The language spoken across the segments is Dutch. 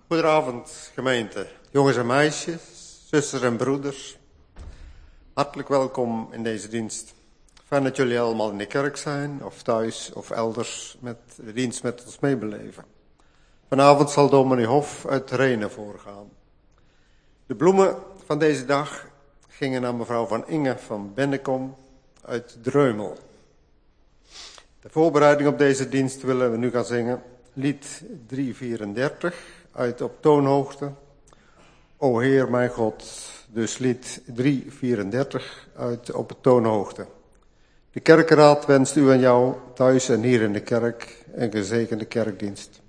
Goedenavond, gemeente, jongens en meisjes, zusters en broeders. Hartelijk welkom in deze dienst. Fijn dat jullie allemaal in de kerk zijn, of thuis, of elders met de dienst met ons meebeleven. Vanavond zal dominee Hof uit Renen voorgaan. De bloemen van deze dag gingen naar mevrouw Van Inge van Bennekom uit Dreumel. De voorbereiding op deze dienst willen we nu gaan zingen. Lied 334 uit Op toonhoogte. O Heer mijn God, dus lied 334 uit Op toonhoogte. De kerkenraad wenst u en jou thuis en hier in de kerk een gezegende kerkdienst.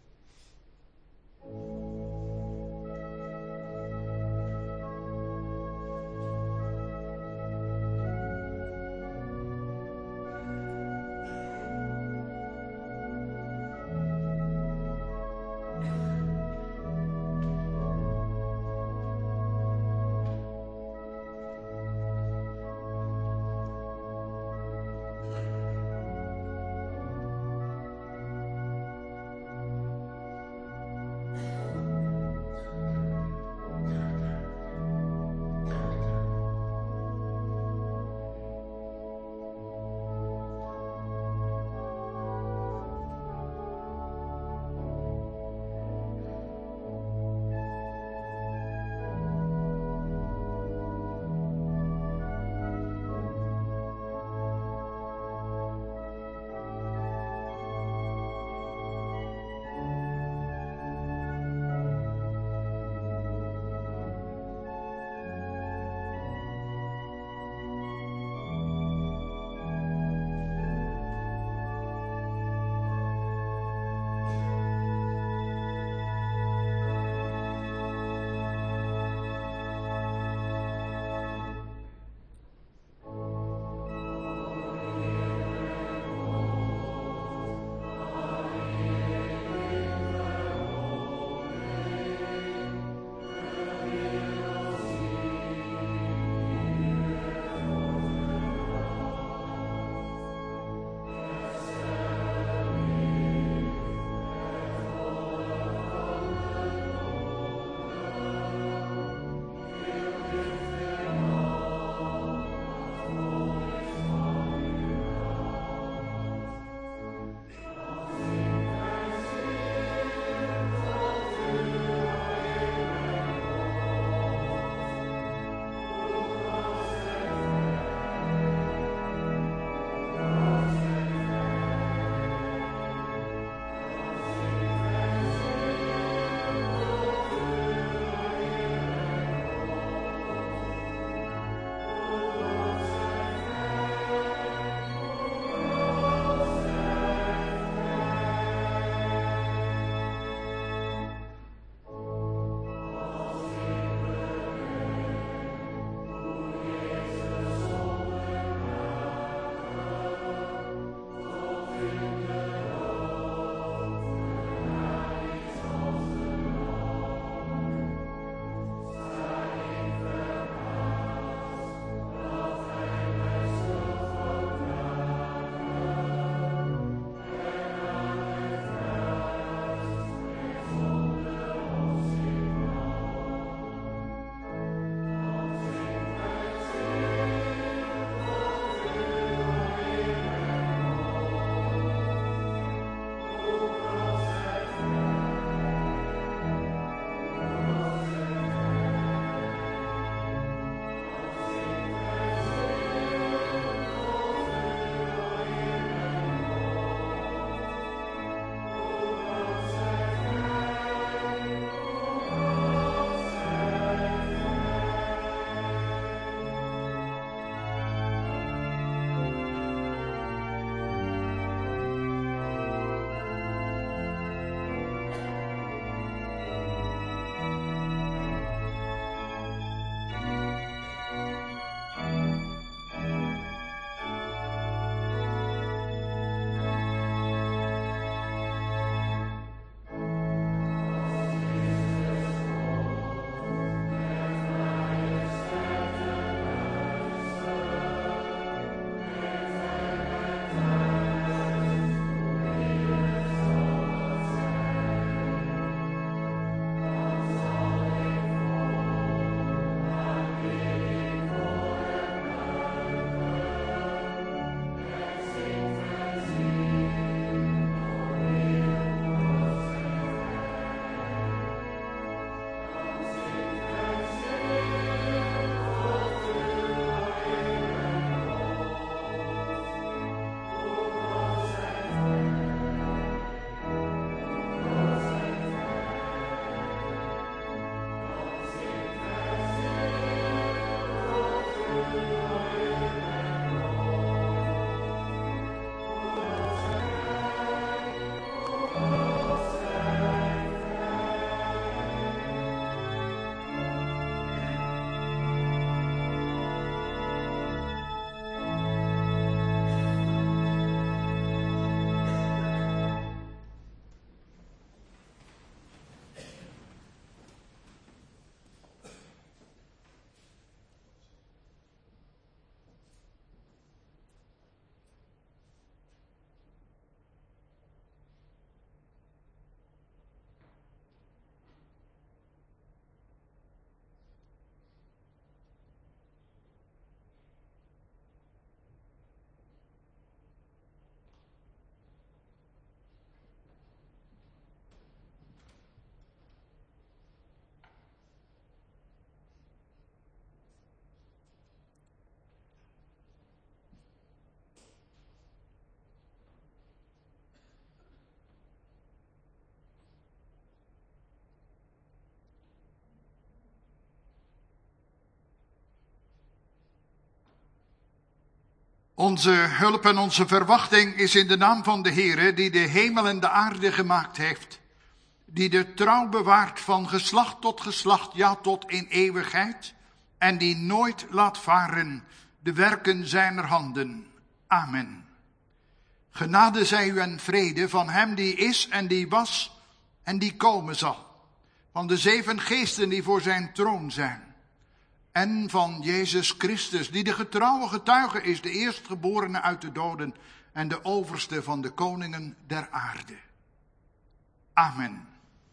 Onze hulp en onze verwachting is in de naam van de Heere, die de hemel en de aarde gemaakt heeft, die de trouw bewaart van geslacht tot geslacht, ja tot in eeuwigheid, en die nooit laat varen de werken zijner handen. Amen. Genade zij u en vrede van hem die is en die was en die komen zal, van de 7 geesten die voor zijn troon zijn, en van Jezus Christus, die de getrouwe getuige is, de eerstgeborene uit de doden en de overste van de koningen der aarde. Amen.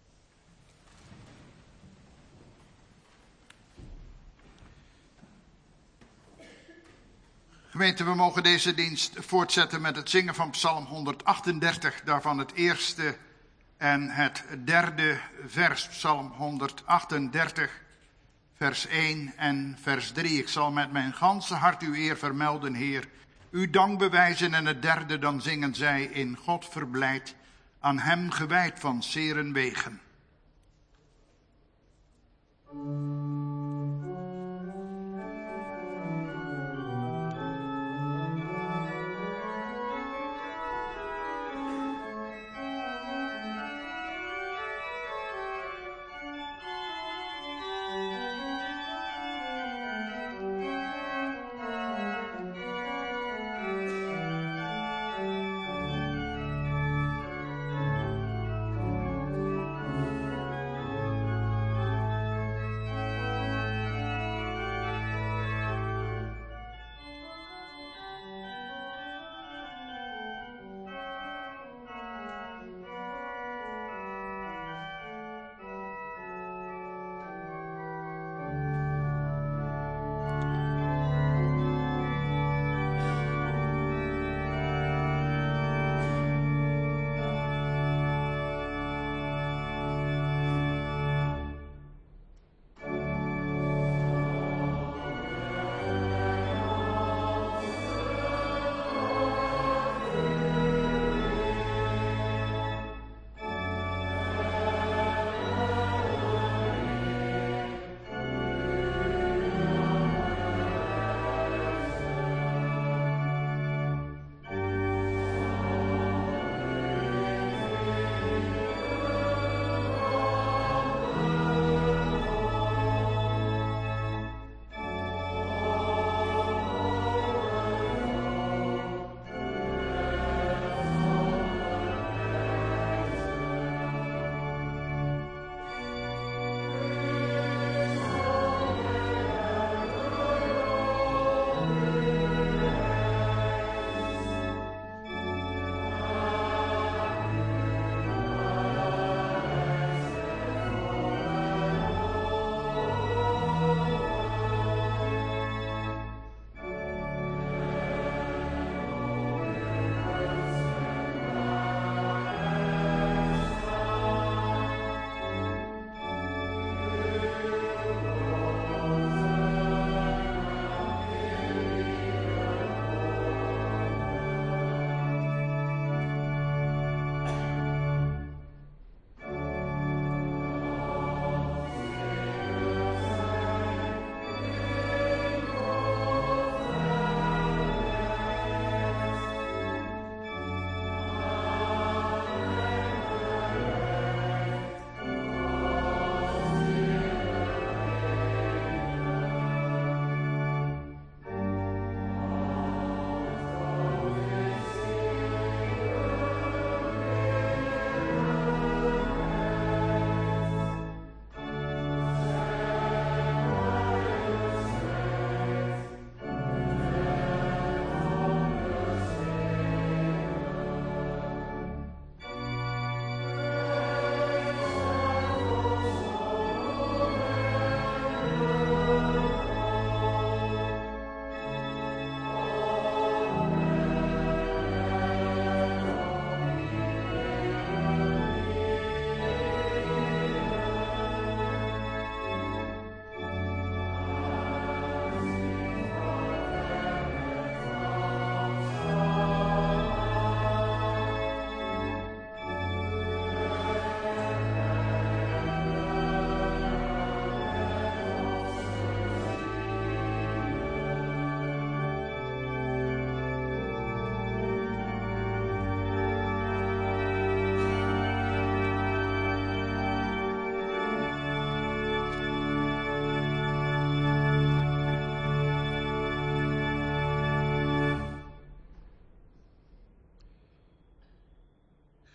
Gemeente, we mogen deze dienst voortzetten met het zingen van Psalm 138, daarvan het eerste en het derde vers. Psalm 138, vers 1 en vers 3. Ik zal met mijn ganse hart uw eer vermelden, Heer. Uw dank bewijzen en het derde, dan zingen zij in God verblijd, aan hem gewijd van zeren wegen.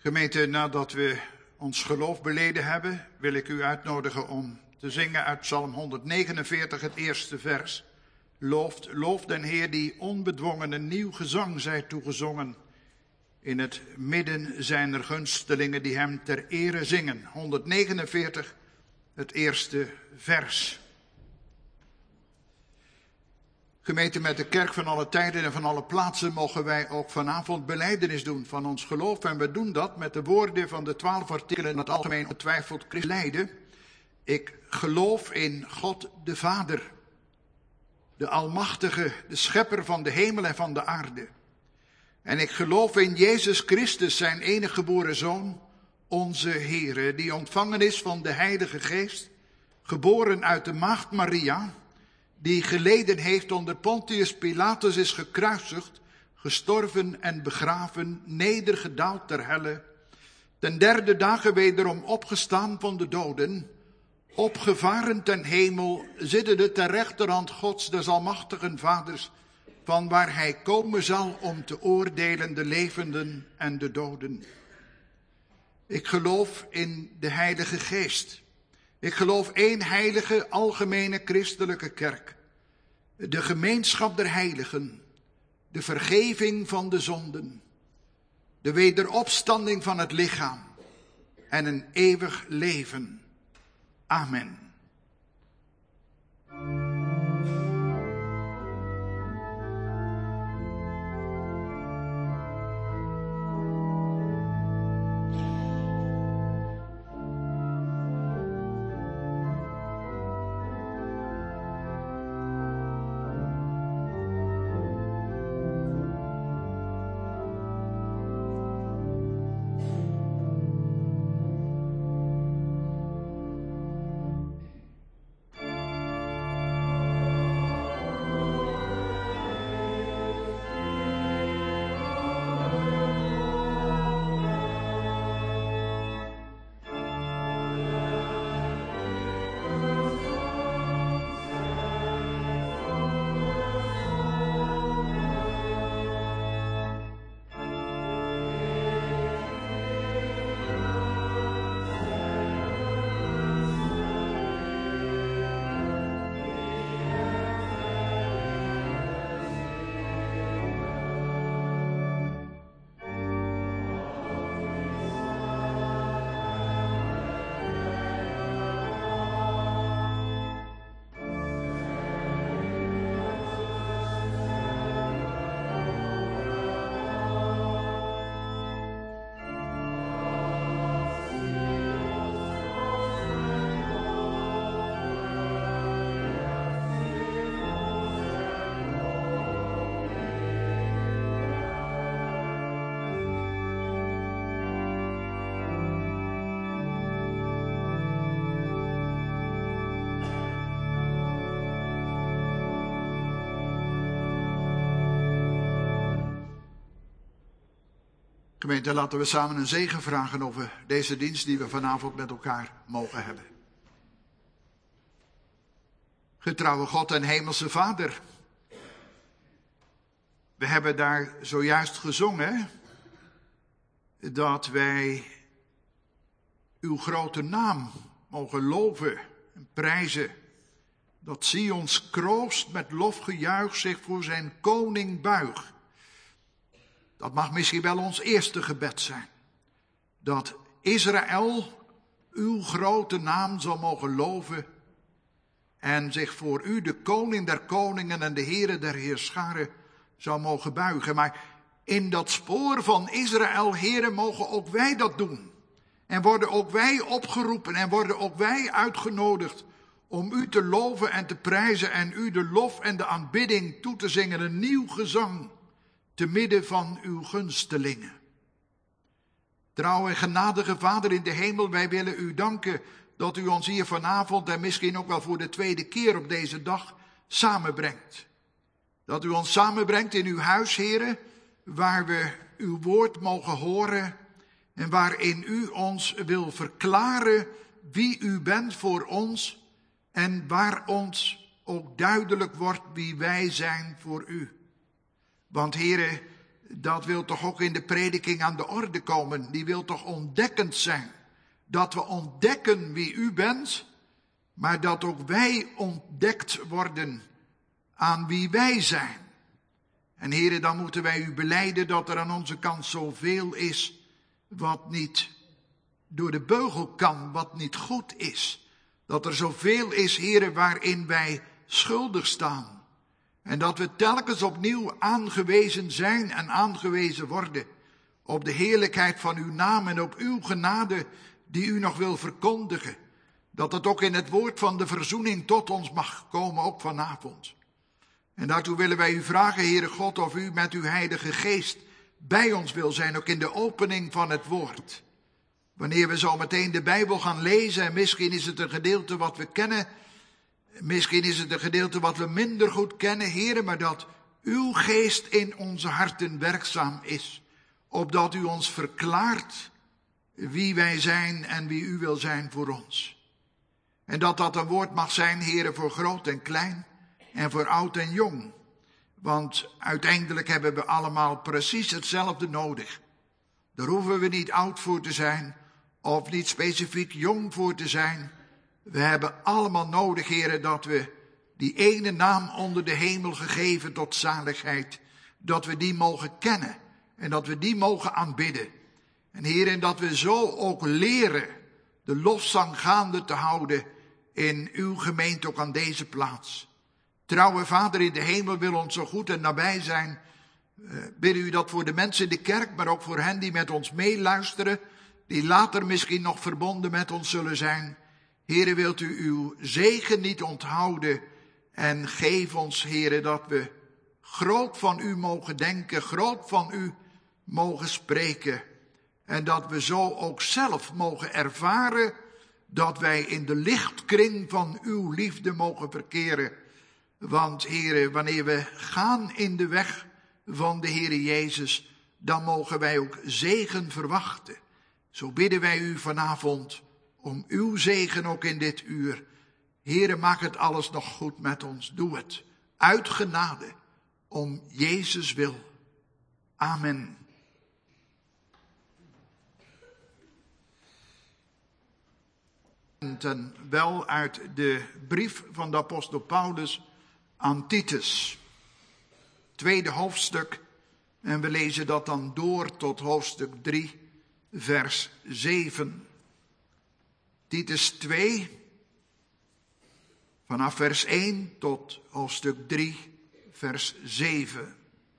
Gemeente, nadat we ons geloof beleden hebben, wil ik u uitnodigen om te zingen uit Psalm 149, het eerste vers. Loof den Heer die onbedwongen een nieuw gezang zij toegezongen in het midden zijner gunstelingen die hem ter ere zingen. 149, het eerste vers. Gemeente, met de kerk van alle tijden en van alle plaatsen mogen wij ook vanavond belijdenis doen van ons geloof. En we doen dat met de woorden van de 12 artikelen in het algemeen ongetwijfeld christelijke. Ik geloof in God de Vader, de Almachtige, de Schepper van de hemel en van de aarde. En ik geloof in Jezus Christus, zijn enige geboren Zoon, onze Heere, die ontvangen is van de Heilige Geest, geboren uit de maagd Maria, die geleden heeft onder Pontius Pilatus, is gekruisigd, gestorven en begraven, nedergedaald ter helle, ten derde dagen wederom opgestaan van de doden, opgevaren ten hemel, zittende ter rechterhand Gods des almachtigen Vaders, van waar hij komen zal om te oordelen de levenden en de doden. Ik geloof in de Heilige Geest. Ik geloof één heilige, algemene christelijke kerk. De gemeenschap der heiligen. De vergeving van de zonden. De wederopstanding van het lichaam. En een eeuwig leven. Amen. Gemeente, laten we samen een zegen vragen over deze dienst die we vanavond met elkaar mogen hebben. Getrouwe God en hemelse Vader, we hebben daar zojuist gezongen dat wij uw grote naam mogen loven en prijzen. Dat Sions kroost met lofgejuich zich voor zijn koning buigt. Dat mag misschien wel ons eerste gebed zijn. Dat Israël uw grote naam zal mogen loven en zich voor u, de koning der koningen en de Heere der heerscharen, zou mogen buigen. Maar in dat spoor van Israël, Heere, mogen ook wij dat doen. En worden ook wij opgeroepen en worden ook wij uitgenodigd om u te loven en te prijzen en u de lof en de aanbidding toe te zingen, een nieuw gezang te midden van uw gunstelingen. Trouw en genadige Vader in de hemel, wij willen u danken dat u ons hier vanavond en misschien ook wel voor de tweede keer op deze dag samenbrengt. Dat u ons samenbrengt in uw huis, Heere, waar we uw woord mogen horen en waarin u ons wil verklaren wie u bent voor ons en waar ons ook duidelijk wordt wie wij zijn voor u. Want Heere, dat wil toch ook in de prediking aan de orde komen. Die wil toch ontdekkend zijn. Dat we ontdekken wie u bent, maar dat ook wij ontdekt worden aan wie wij zijn. En heren, dan moeten wij u belijden dat er aan onze kant zoveel is wat niet door de beugel kan, wat niet goed is. Dat er zoveel is, heren, waarin wij schuldig staan. En dat we telkens opnieuw aangewezen zijn en aangewezen worden op de heerlijkheid van uw naam en op uw genade die u nog wil verkondigen. Dat het ook in het woord van de verzoening tot ons mag komen, ook vanavond. En daartoe willen wij u vragen, Heere God, of u met uw Heilige Geest bij ons wil zijn, ook in de opening van het woord. Wanneer we zo meteen de Bijbel gaan lezen, en misschien is het een gedeelte wat we kennen, misschien is het een gedeelte wat we minder goed kennen, Heere, maar dat uw geest in onze harten werkzaam is, opdat u ons verklaart wie wij zijn en wie u wil zijn voor ons. En dat dat een woord mag zijn, Heere, voor groot en klein en voor oud en jong. Want uiteindelijk hebben we allemaal precies hetzelfde nodig. Daar hoeven we niet oud voor te zijn of niet specifiek jong voor te zijn. We hebben allemaal nodig, Heere, dat we die ene naam onder de hemel gegeven tot zaligheid, dat we die mogen kennen en dat we die mogen aanbidden. En Heere, dat we zo ook leren de lofzang gaande te houden in uw gemeente, ook aan deze plaats. Trouwe Vader in de hemel wil ons zo goed en nabij zijn. Bidden u dat voor de mensen in de kerk, maar ook voor hen die met ons meeluisteren, die later misschien nog verbonden met ons zullen zijn. Heere, wilt u uw zegen niet onthouden en geef ons, Heere, dat we groot van u mogen denken, groot van u mogen spreken. En dat we zo ook zelf mogen ervaren dat wij in de lichtkring van uw liefde mogen verkeren. Want, Heere, wanneer we gaan in de weg van de Heere Jezus, dan mogen wij ook zegen verwachten. Zo bidden wij u vanavond om uw zegen ook in dit uur. Heere, maak het alles nog goed met ons. Doe het uit genade, om Jezus wil. Amen. En wel uit de brief van de apostel Paulus aan Titus. Tweede hoofdstuk. En we lezen dat dan door tot hoofdstuk 3, vers 7. Titus 2, vanaf vers 1 tot hoofdstuk 3, vers 7.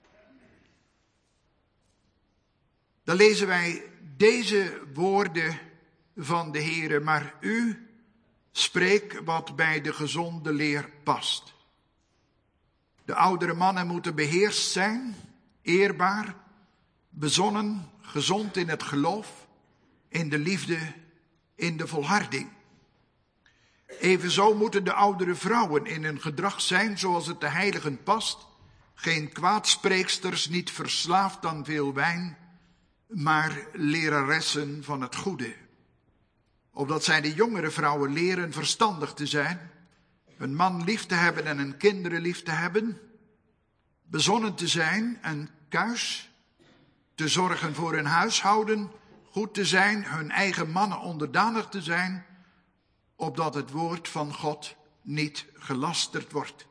Dan lezen wij deze woorden van de Heere, maar u spreek wat bij de gezonde leer past. De oudere mannen moeten beheerst zijn, eerbaar, bezonnen, gezond in het geloof, in de liefde, in de volharding. Evenzo moeten de oudere vrouwen in hun gedrag zijn zoals het de heiligen past, geen kwaadspreeksters, niet verslaafd aan veel wijn, maar leraressen van het goede. Opdat zij de jongere vrouwen leren verstandig te zijn, hun man lief te hebben en hun kinderen lief te hebben, bezonnen te zijn en kuis, te zorgen voor hun huishouden, goed te zijn, hun eigen mannen onderdanig te zijn, opdat het woord van God niet gelasterd wordt.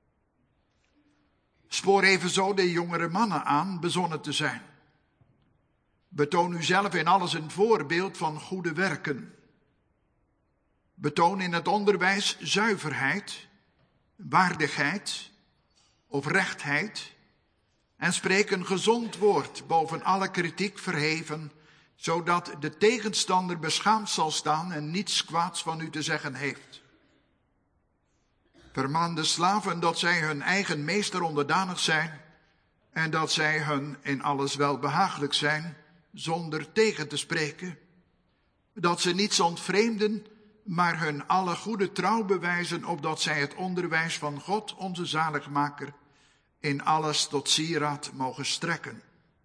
Spoor evenzo de jongere mannen aan bezonnen te zijn. Betoon u zelf in alles een voorbeeld van goede werken. Betoon in het onderwijs zuiverheid, waardigheid, oprechtheid en spreek een gezond woord boven alle kritiek verheven, zodat de tegenstander beschaamd zal staan en niets kwaads van u te zeggen heeft. Vermaan de slaven dat zij hun eigen meester onderdanig zijn en dat zij hun in alles welbehagelijk zijn, zonder tegen te spreken. Dat ze niets ontvreemden, maar hun alle goede trouw bewijzen, opdat zij het onderwijs van God, onze zaligmaker, in alles tot sieraad mogen strekken.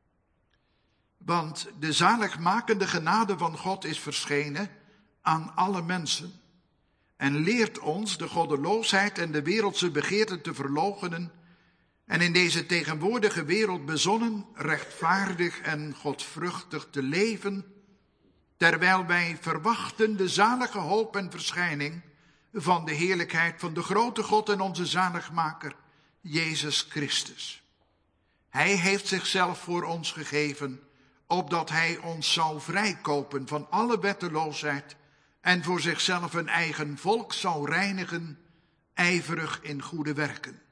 Want de zaligmakende genade van God is verschenen aan alle mensen en leert ons de goddeloosheid en de wereldse begeerten te verloochenen En in deze tegenwoordige wereld bezonnen, rechtvaardig en godvruchtig te leven, terwijl wij verwachten de zalige hoop en verschijning van de heerlijkheid van de grote God en onze zaligmaker, Jezus Christus. Hij heeft zichzelf voor ons gegeven, opdat hij ons zou vrijkopen van alle wetteloosheid en voor zichzelf een eigen volk zou reinigen, ijverig in goede werken.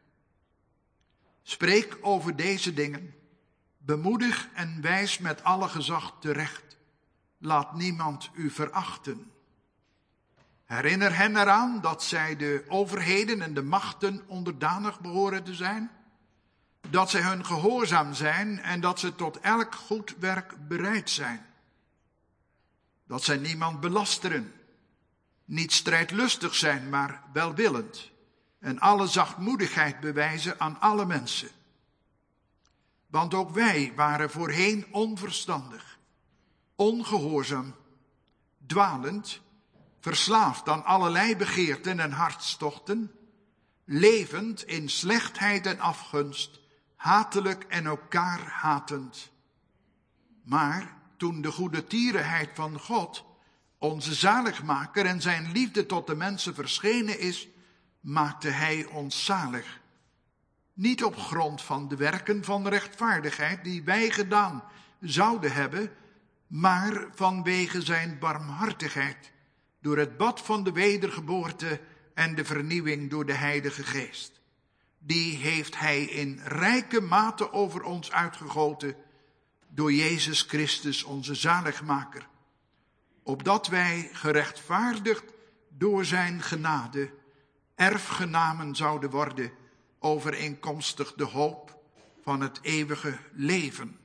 Spreek over deze dingen, bemoedig en wijs met alle gezag terecht. Laat niemand u verachten. Herinner hen eraan dat zij de overheden en de machten onderdanig behoren te zijn, dat zij hun gehoorzaam zijn en dat ze tot elk goed werk bereid zijn. Dat zij niemand belasteren, niet strijdlustig zijn, maar welwillend en alle zachtmoedigheid bewijzen aan alle mensen. Want ook wij waren voorheen onverstandig, ongehoorzaam, dwalend, verslaafd aan allerlei begeerten en hartstochten, levend in slechtheid en afgunst, hatelijk en elkaar hatend. Maar toen de goede tierenheid van God, onze zaligmaker en zijn liefde tot de mensen verschenen is, maakte hij ons zalig. Niet op grond van de werken van rechtvaardigheid die wij gedaan zouden hebben, maar vanwege zijn barmhartigheid, door het bad van de wedergeboorte en de vernieuwing door de Heilige Geest. Die heeft hij in rijke mate over ons uitgegoten door Jezus Christus, onze zaligmaker, opdat wij gerechtvaardigd door zijn genade erfgenamen zouden worden, overeenkomstig de hoop van het eeuwige leven.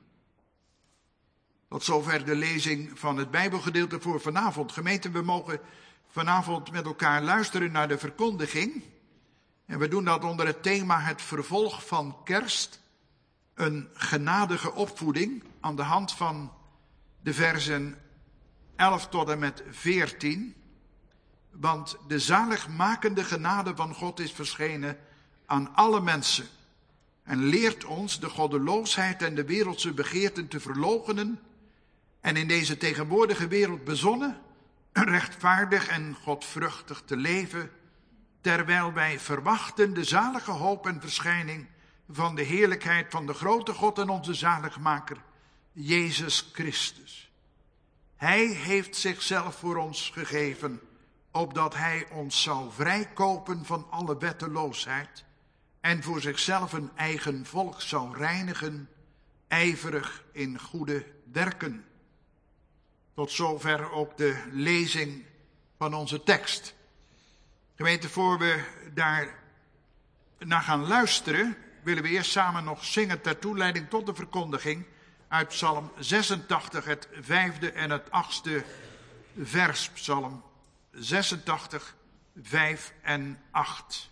Tot zover de lezing van het Bijbelgedeelte voor vanavond. Gemeente, we mogen vanavond met elkaar luisteren naar de verkondiging. En we doen dat onder het thema het vervolg van kerst. Een genadige opvoeding aan de hand van de versen 11 tot en met 14. Want de zaligmakende genade van God is verschenen aan alle mensen. En leert ons de goddeloosheid en de wereldse begeerten te verloochenen. En in deze tegenwoordige wereld bezonnen, rechtvaardig en godvruchtig te leven, terwijl wij verwachten de zalige hoop en verschijning van de heerlijkheid van de grote God en onze zaligmaker, Jezus Christus. Hij heeft zichzelf voor ons gegeven, opdat hij ons zou vrijkopen van alle wetteloosheid en voor zichzelf een eigen volk zou reinigen, ijverig in goede werken. Tot zover ook de lezing van onze tekst. Gemeente, voor we daar naar gaan luisteren, willen we eerst samen nog zingen ter toeleiding tot de verkondiging uit Psalm 86, het 5e en het 8e vers. Psalm 86, 5 en 8.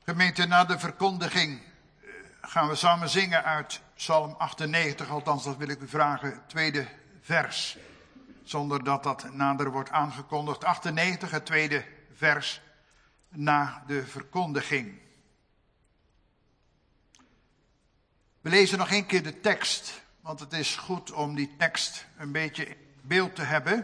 Gemeente, na de verkondiging gaan we samen zingen uit Psalm 98, althans dat wil ik u vragen, het tweede vers. Zonder dat dat nader wordt aangekondigd. 98, het tweede vers na de verkondiging. We lezen nog één keer de tekst, want het is goed om die tekst een beetje in beeld te hebben.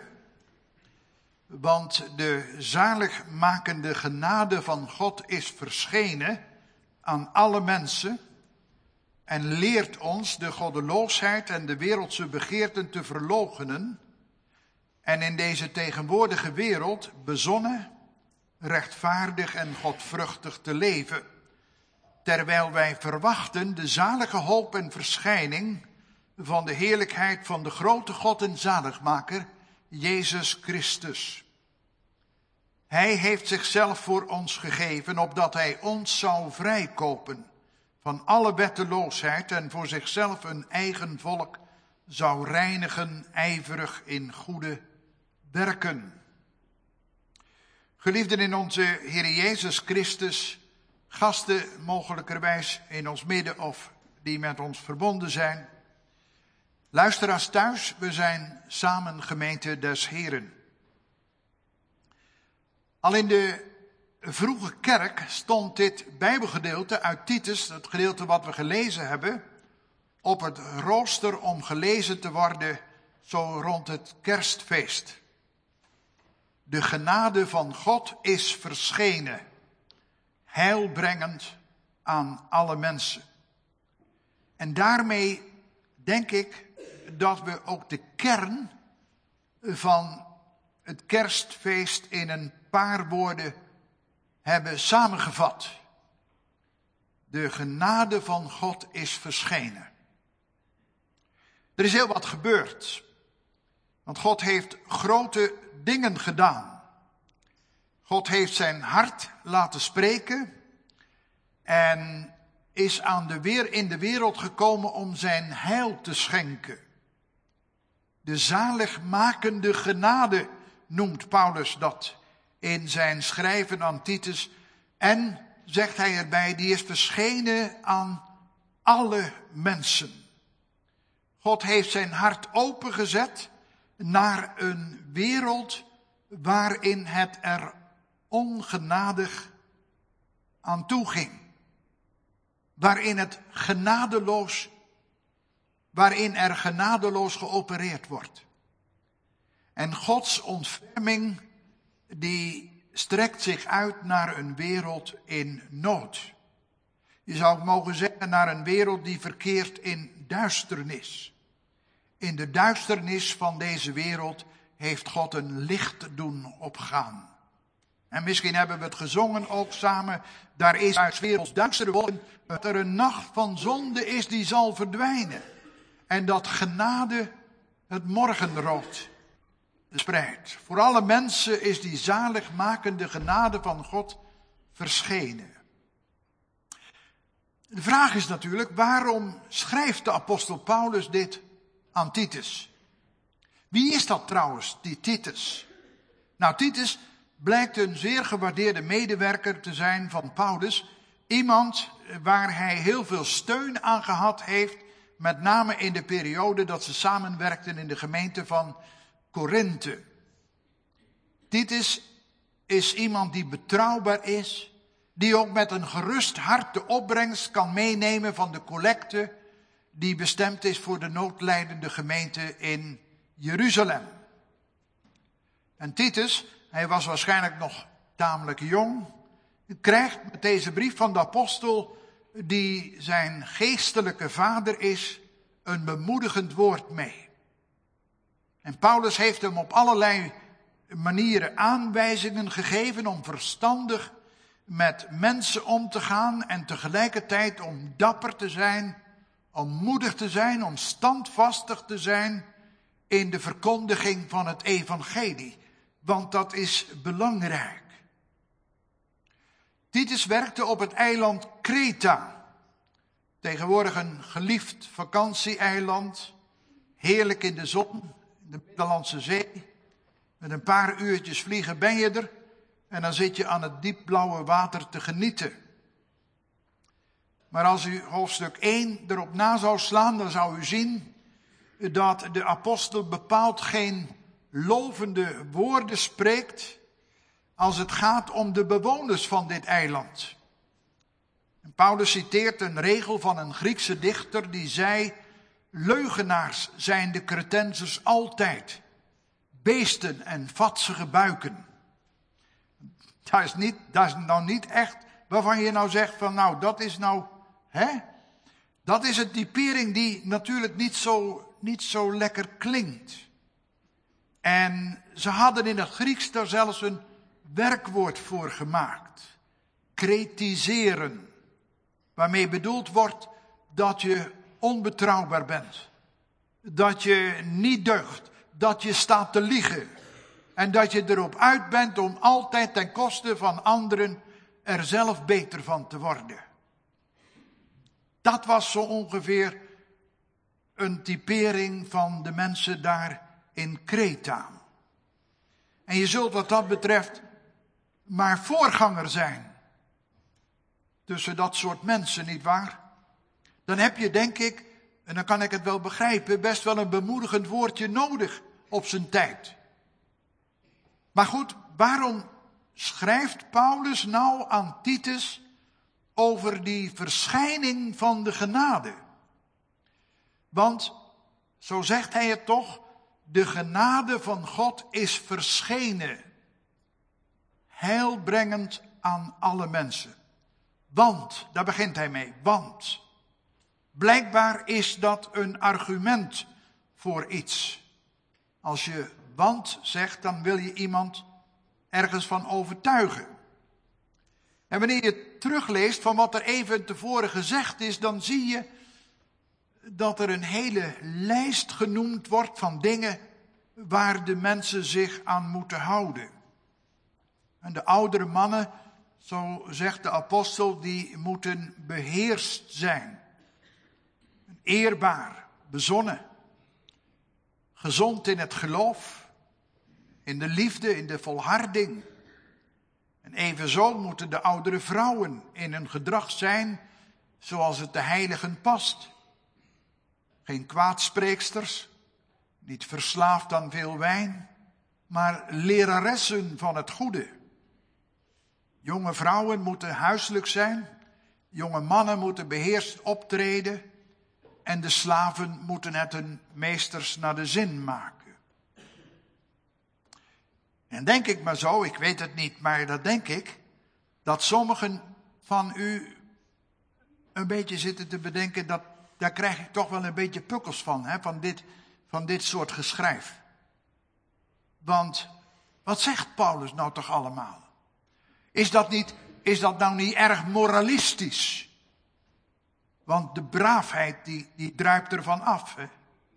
Want de zaligmakende genade van God is verschenen aan alle mensen en leert ons de goddeloosheid en de wereldse begeerten te verloochenen en in deze tegenwoordige wereld bezonnen, rechtvaardig en godvruchtig te leven, terwijl wij verwachten de zalige hoop en verschijning van de heerlijkheid van de grote God en zaligmaker, Jezus Christus. Hij heeft zichzelf voor ons gegeven, opdat hij ons zou vrijkopen van alle wetteloosheid en voor zichzelf een eigen volk zou reinigen, ijverig in goede werken. Geliefden in onze Heer Jezus Christus, gasten mogelijkerwijs in ons midden of die met ons verbonden zijn. Luisteraars thuis, we zijn samen gemeente des Heren. Al in de vroege kerk stond dit Bijbelgedeelte uit Titus, het gedeelte wat we gelezen hebben, op het rooster om gelezen te worden zo rond het kerstfeest. De genade van God is verschenen, heilbrengend aan alle mensen. En daarmee denk ik dat we ook de kern van het kerstfeest in een paar woorden hebben samengevat. De genade van God is verschenen. Er is heel wat gebeurd. Want God heeft grote dingen gedaan. God heeft zijn hart laten spreken en is in de wereld gekomen om zijn heil te schenken. De zaligmakende genade noemt Paulus dat in zijn schrijven aan Titus. En, zegt hij erbij, die is verschenen aan alle mensen. God heeft zijn hart opengezet naar een wereld waarin het er ongenadig aan toe ging. Waarin er genadeloos geopereerd wordt. En Gods ontferming die strekt zich uit naar een wereld in nood. Je zou mogen zeggen naar een wereld die verkeert in duisternis. In de duisternis van deze wereld heeft God een licht doen opgaan. En misschien hebben we het gezongen ook samen. Daar is uit 's werelds duistere wolken dat er een nacht van zonde is die zal verdwijnen. En dat genade het morgenrood spreidt. Voor alle mensen is die zaligmakende genade van God verschenen. De vraag is natuurlijk, waarom schrijft de apostel Paulus dit aan Titus? Wie is dat trouwens, die Titus? Nou, Titus blijkt een zeer gewaardeerde medewerker te zijn van Paulus. Iemand waar hij heel veel steun aan gehad heeft, met name in de periode dat ze samenwerkten in de gemeente van Korinthe. Titus is iemand die betrouwbaar is, die ook met een gerust hart de opbrengst kan meenemen van de collecte die bestemd is voor de noodlijdende gemeente in Jeruzalem. En Titus, hij was waarschijnlijk nog tamelijk jong, krijgt met deze brief van de apostel, die zijn geestelijke vader is, een bemoedigend woord mee. En Paulus heeft hem op allerlei manieren aanwijzingen gegeven om verstandig met mensen om te gaan en tegelijkertijd om dapper te zijn, om moedig te zijn, om standvastig te zijn in de verkondiging van het evangelie. Want dat is belangrijk. Titus werkte op het eiland Kreta. Tegenwoordig een geliefd vakantieeiland. Heerlijk in de zon, in de Middellandse Zee. Met een paar uurtjes vliegen ben je er. En dan zit je aan het diepblauwe water te genieten. Maar als u hoofdstuk 1 erop na zou slaan, dan zou u zien dat de apostel bepaald geen lovende woorden spreekt als het gaat om de bewoners van dit eiland. En Paulus citeert een regel van een Griekse dichter die zei: leugenaars zijn de Cretensers altijd, beesten en vatsige buiken. Dat is nou niet echt waarvan je nou zegt van nou dat is nou, dat is een typering die natuurlijk niet zo lekker klinkt. En ze hadden in het Grieks daar zelfs een werkwoord voor gemaakt. Kretiseren. Waarmee bedoeld wordt dat je onbetrouwbaar bent. Dat je niet deugt. Dat je staat te liegen. En dat je erop uit bent om altijd ten koste van anderen er zelf beter van te worden. Dat was zo ongeveer een typering van de mensen daar in Kreta. En je zult wat dat betreft maar voorganger zijn tussen dat soort mensen, nietwaar? Dan heb je, denk ik, en dan kan ik het wel begrijpen, best wel een bemoedigend woordje nodig op zijn tijd. Maar goed, waarom schrijft Paulus nou aan Titus over die verschijning van de genade? Want, zo zegt hij het toch, de genade van God is verschenen, heilbrengend aan alle mensen. Want, daar begint hij mee, want. Blijkbaar is dat een argument voor iets. Als je want zegt, dan wil je iemand ergens van overtuigen. En wanneer je terugleest van wat er even tevoren gezegd is, dan zie je dat er een hele lijst genoemd wordt van dingen waar de mensen zich aan moeten houden. En de oudere mannen, zo zegt de apostel, die moeten beheerst zijn. Eerbaar, bezonnen, gezond in het geloof, in de liefde, in de volharding. En evenzo moeten de oudere vrouwen in hun gedrag zijn zoals het de heiligen past. Geen kwaadspreeksters, niet verslaafd aan veel wijn, maar leraressen van het goede. Jonge vrouwen moeten huiselijk zijn, jonge mannen moeten beheerst optreden en de slaven moeten het hun meesters naar de zin maken. En denk ik maar zo, ik weet het niet, maar dat denk ik, dat sommigen van u een beetje zitten te bedenken, dat daar krijg ik toch wel een beetje pukkels van, van dit soort geschrijf. Want wat zegt Paulus nou toch allemaal? Is dat nou niet erg moralistisch? Want de braafheid die druipt ervan af. Hè?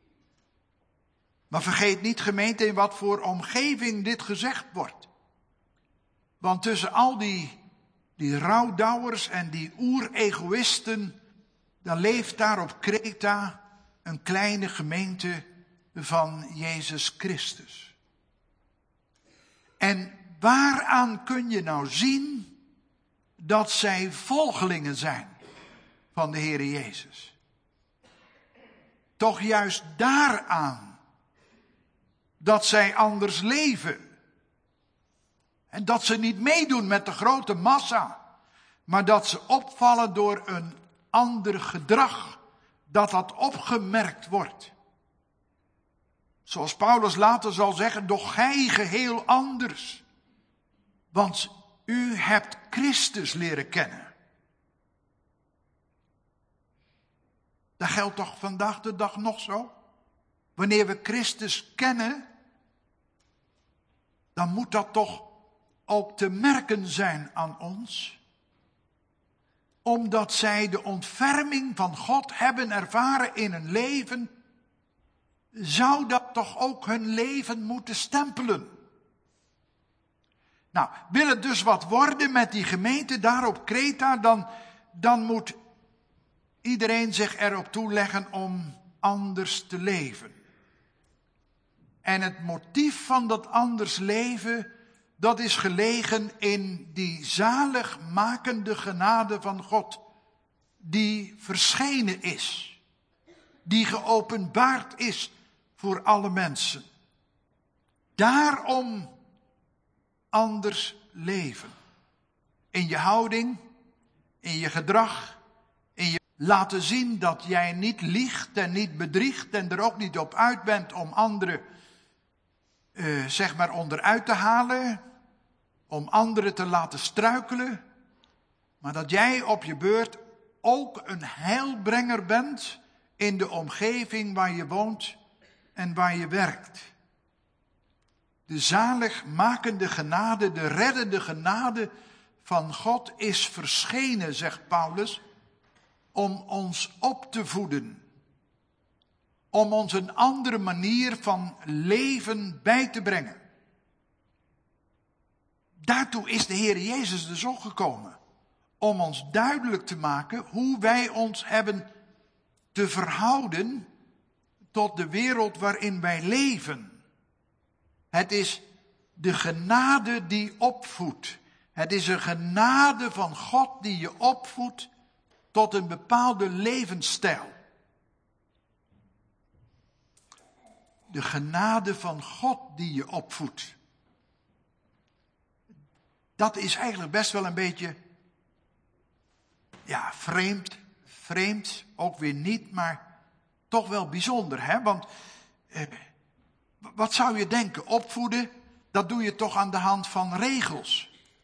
Maar vergeet niet, gemeente, in wat voor omgeving dit gezegd wordt. Want tussen al die rouwdouwers en die oeregoïsten, dan leeft daar op Kreta een kleine gemeente van Jezus Christus. En waaraan kun je nou zien dat zij volgelingen zijn van de Heere Jezus? Toch juist daaraan dat zij anders leven. En dat ze niet meedoen met de grote massa, maar dat ze opvallen door een ander gedrag, dat opgemerkt wordt. Zoals Paulus later zal zeggen, doch gij geheel anders. Want u hebt Christus leren kennen. Dat geldt toch vandaag de dag nog zo? Wanneer we Christus kennen, dan moet dat toch ook te merken zijn aan ons. Omdat zij de ontferming van God hebben ervaren in hun leven, zou dat toch ook hun leven moeten stempelen. Nou, wil het dus wat worden met die gemeente daar op Kreta, dan moet iedereen zich erop toeleggen om anders te leven. En het motief van dat anders leven, dat is gelegen in die zaligmakende genade van God. die verschenen is, die geopenbaard is voor alle mensen. Daarom anders leven. In je houding, in je gedrag, in je laten zien dat jij niet liegt en niet bedriegt en er ook niet op uit bent om anderen onderuit te halen, om anderen te laten struikelen, maar dat jij op je beurt ook een heilbrenger bent in de omgeving waar je woont en waar je werkt. De zaligmakende genade, de reddende genade van God is verschenen, zegt Paulus, om ons op te voeden. Om ons een andere manier van leven bij te brengen. Daartoe is de Heer Jezus dus ook gekomen. Om ons duidelijk te maken hoe wij ons hebben te verhouden tot de wereld waarin wij leven. Het is de genade die opvoedt. Het is een genade van God die je opvoedt tot een bepaalde levensstijl. De genade van God die je opvoedt. Dat is eigenlijk best wel een beetje, vreemd, ook weer niet, maar toch wel bijzonder, hè? Want wat zou je denken? Opvoeden, dat doe je toch aan de hand van regels.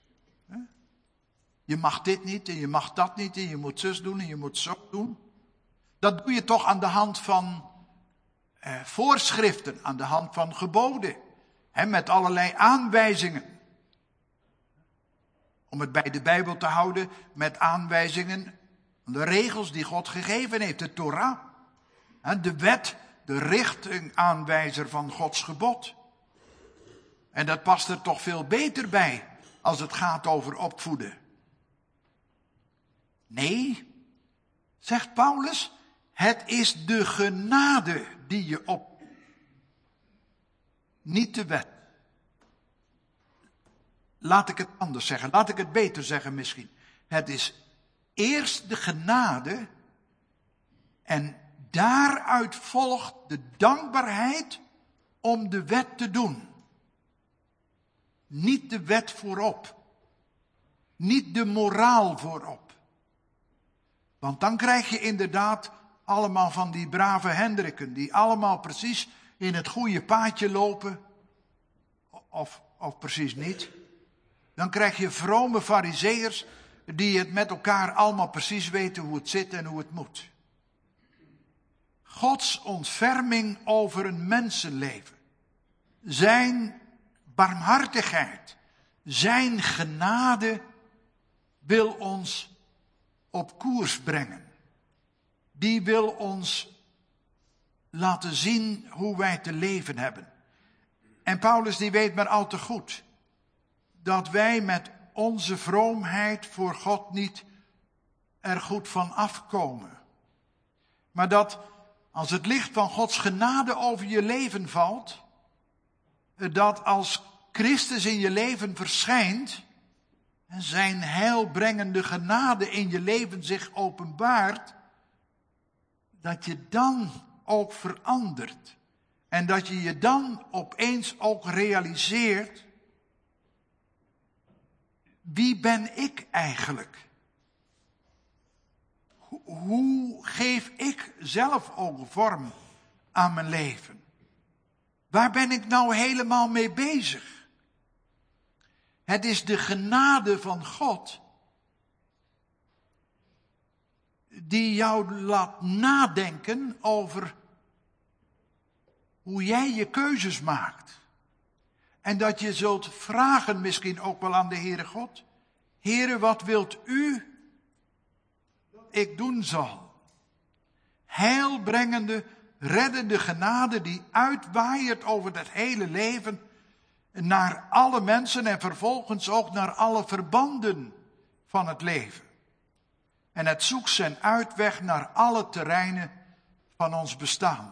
Je mag dit niet en je mag dat niet en je moet zus doen en je moet zo doen. Dat doe je toch aan de hand van voorschriften, aan de hand van geboden. Met allerlei aanwijzingen. Om het bij de Bijbel te houden met aanwijzingen, de regels die God gegeven heeft, de Torah. De wet, de richtingaanwijzer van Gods gebod. En dat past er toch veel beter bij als het gaat over opvoeden. Nee, zegt Paulus, het is de genade die je op, niet de wet. Laat ik het anders zeggen, laat ik het beter zeggen misschien. Het is eerst de genade en daaruit volgt de dankbaarheid om de wet te doen. Niet de wet voorop, niet de moraal voorop. Want dan krijg je inderdaad allemaal van die brave Hendrikken, die allemaal precies in het goede paadje lopen, of precies niet. Dan krijg je vrome farizeeërs die het met elkaar allemaal precies weten hoe het zit en hoe het moet. Gods ontferming over een mensenleven, zijn barmhartigheid, zijn genade wil ons op koers brengen. Die wil ons laten zien hoe wij te leven hebben. En Paulus die weet maar al te goed dat wij met onze vroomheid voor God niet er goed van afkomen. Maar dat als het licht van Gods genade over je leven valt, dat als Christus in je leven verschijnt en zijn heilbrengende genade in je leven zich openbaart, dat je dan ook verandert. En dat je je dan opeens ook realiseert, wie ben ik eigenlijk? Hoe geef ik zelf ook vorm aan mijn leven? Waar ben ik nou helemaal mee bezig? Het is de genade van God die jou laat nadenken over hoe jij je keuzes maakt. En dat je zult vragen misschien ook wel aan de Heere God: Heere, wat wilt u dat ik doen zal? Heilbrengende, reddende genade die uitwaaiert over het hele leven, naar alle mensen en vervolgens ook naar alle verbanden van het leven. En het zoekt zijn uitweg naar alle terreinen van ons bestaan.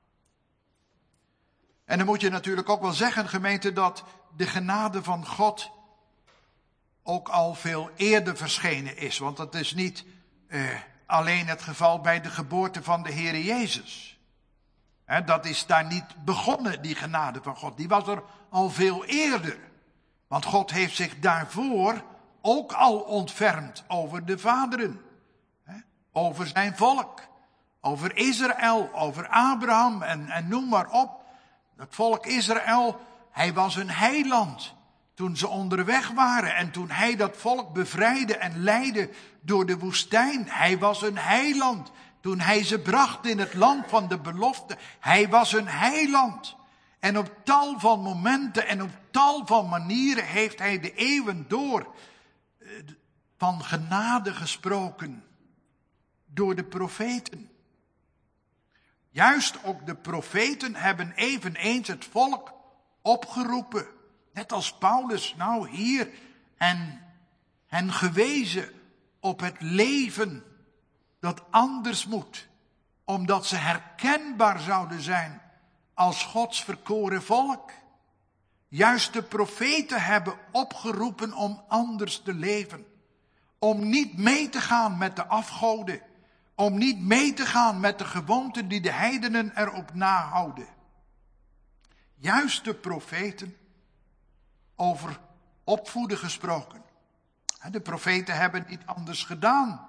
En dan moet je natuurlijk ook wel zeggen, gemeente, dat de genade van God ook al veel eerder verschenen is. Want het is niet alleen het geval bij de geboorte van de Heere Jezus. Dat is daar niet begonnen, die genade van God. Die was er al veel eerder. Want God heeft zich daarvoor ook al ontfermd over de vaderen. Over zijn volk. Over Israël, over Abraham en noem maar op. Het volk Israël, hij was een heiland toen ze onderweg waren. En toen hij dat volk bevrijdde en leidde door de woestijn. Hij was een heiland. Toen hij ze bracht in het land van de belofte. Hij was een heiland. En op tal van momenten en op tal van manieren heeft hij de eeuwen door van genade gesproken. Door de profeten. Juist ook de profeten hebben eveneens het volk opgeroepen. Net als Paulus nou hier en hen gewezen op het leven dat anders moet. Omdat ze herkenbaar zouden zijn als Gods verkoren volk. Juist de profeten hebben opgeroepen om anders te leven. Om niet mee te gaan met de afgoden. Om niet mee te gaan met de gewoonten die de heidenen erop nahouden. Juist de profeten over opvoeden gesproken. De profeten hebben niet anders gedaan.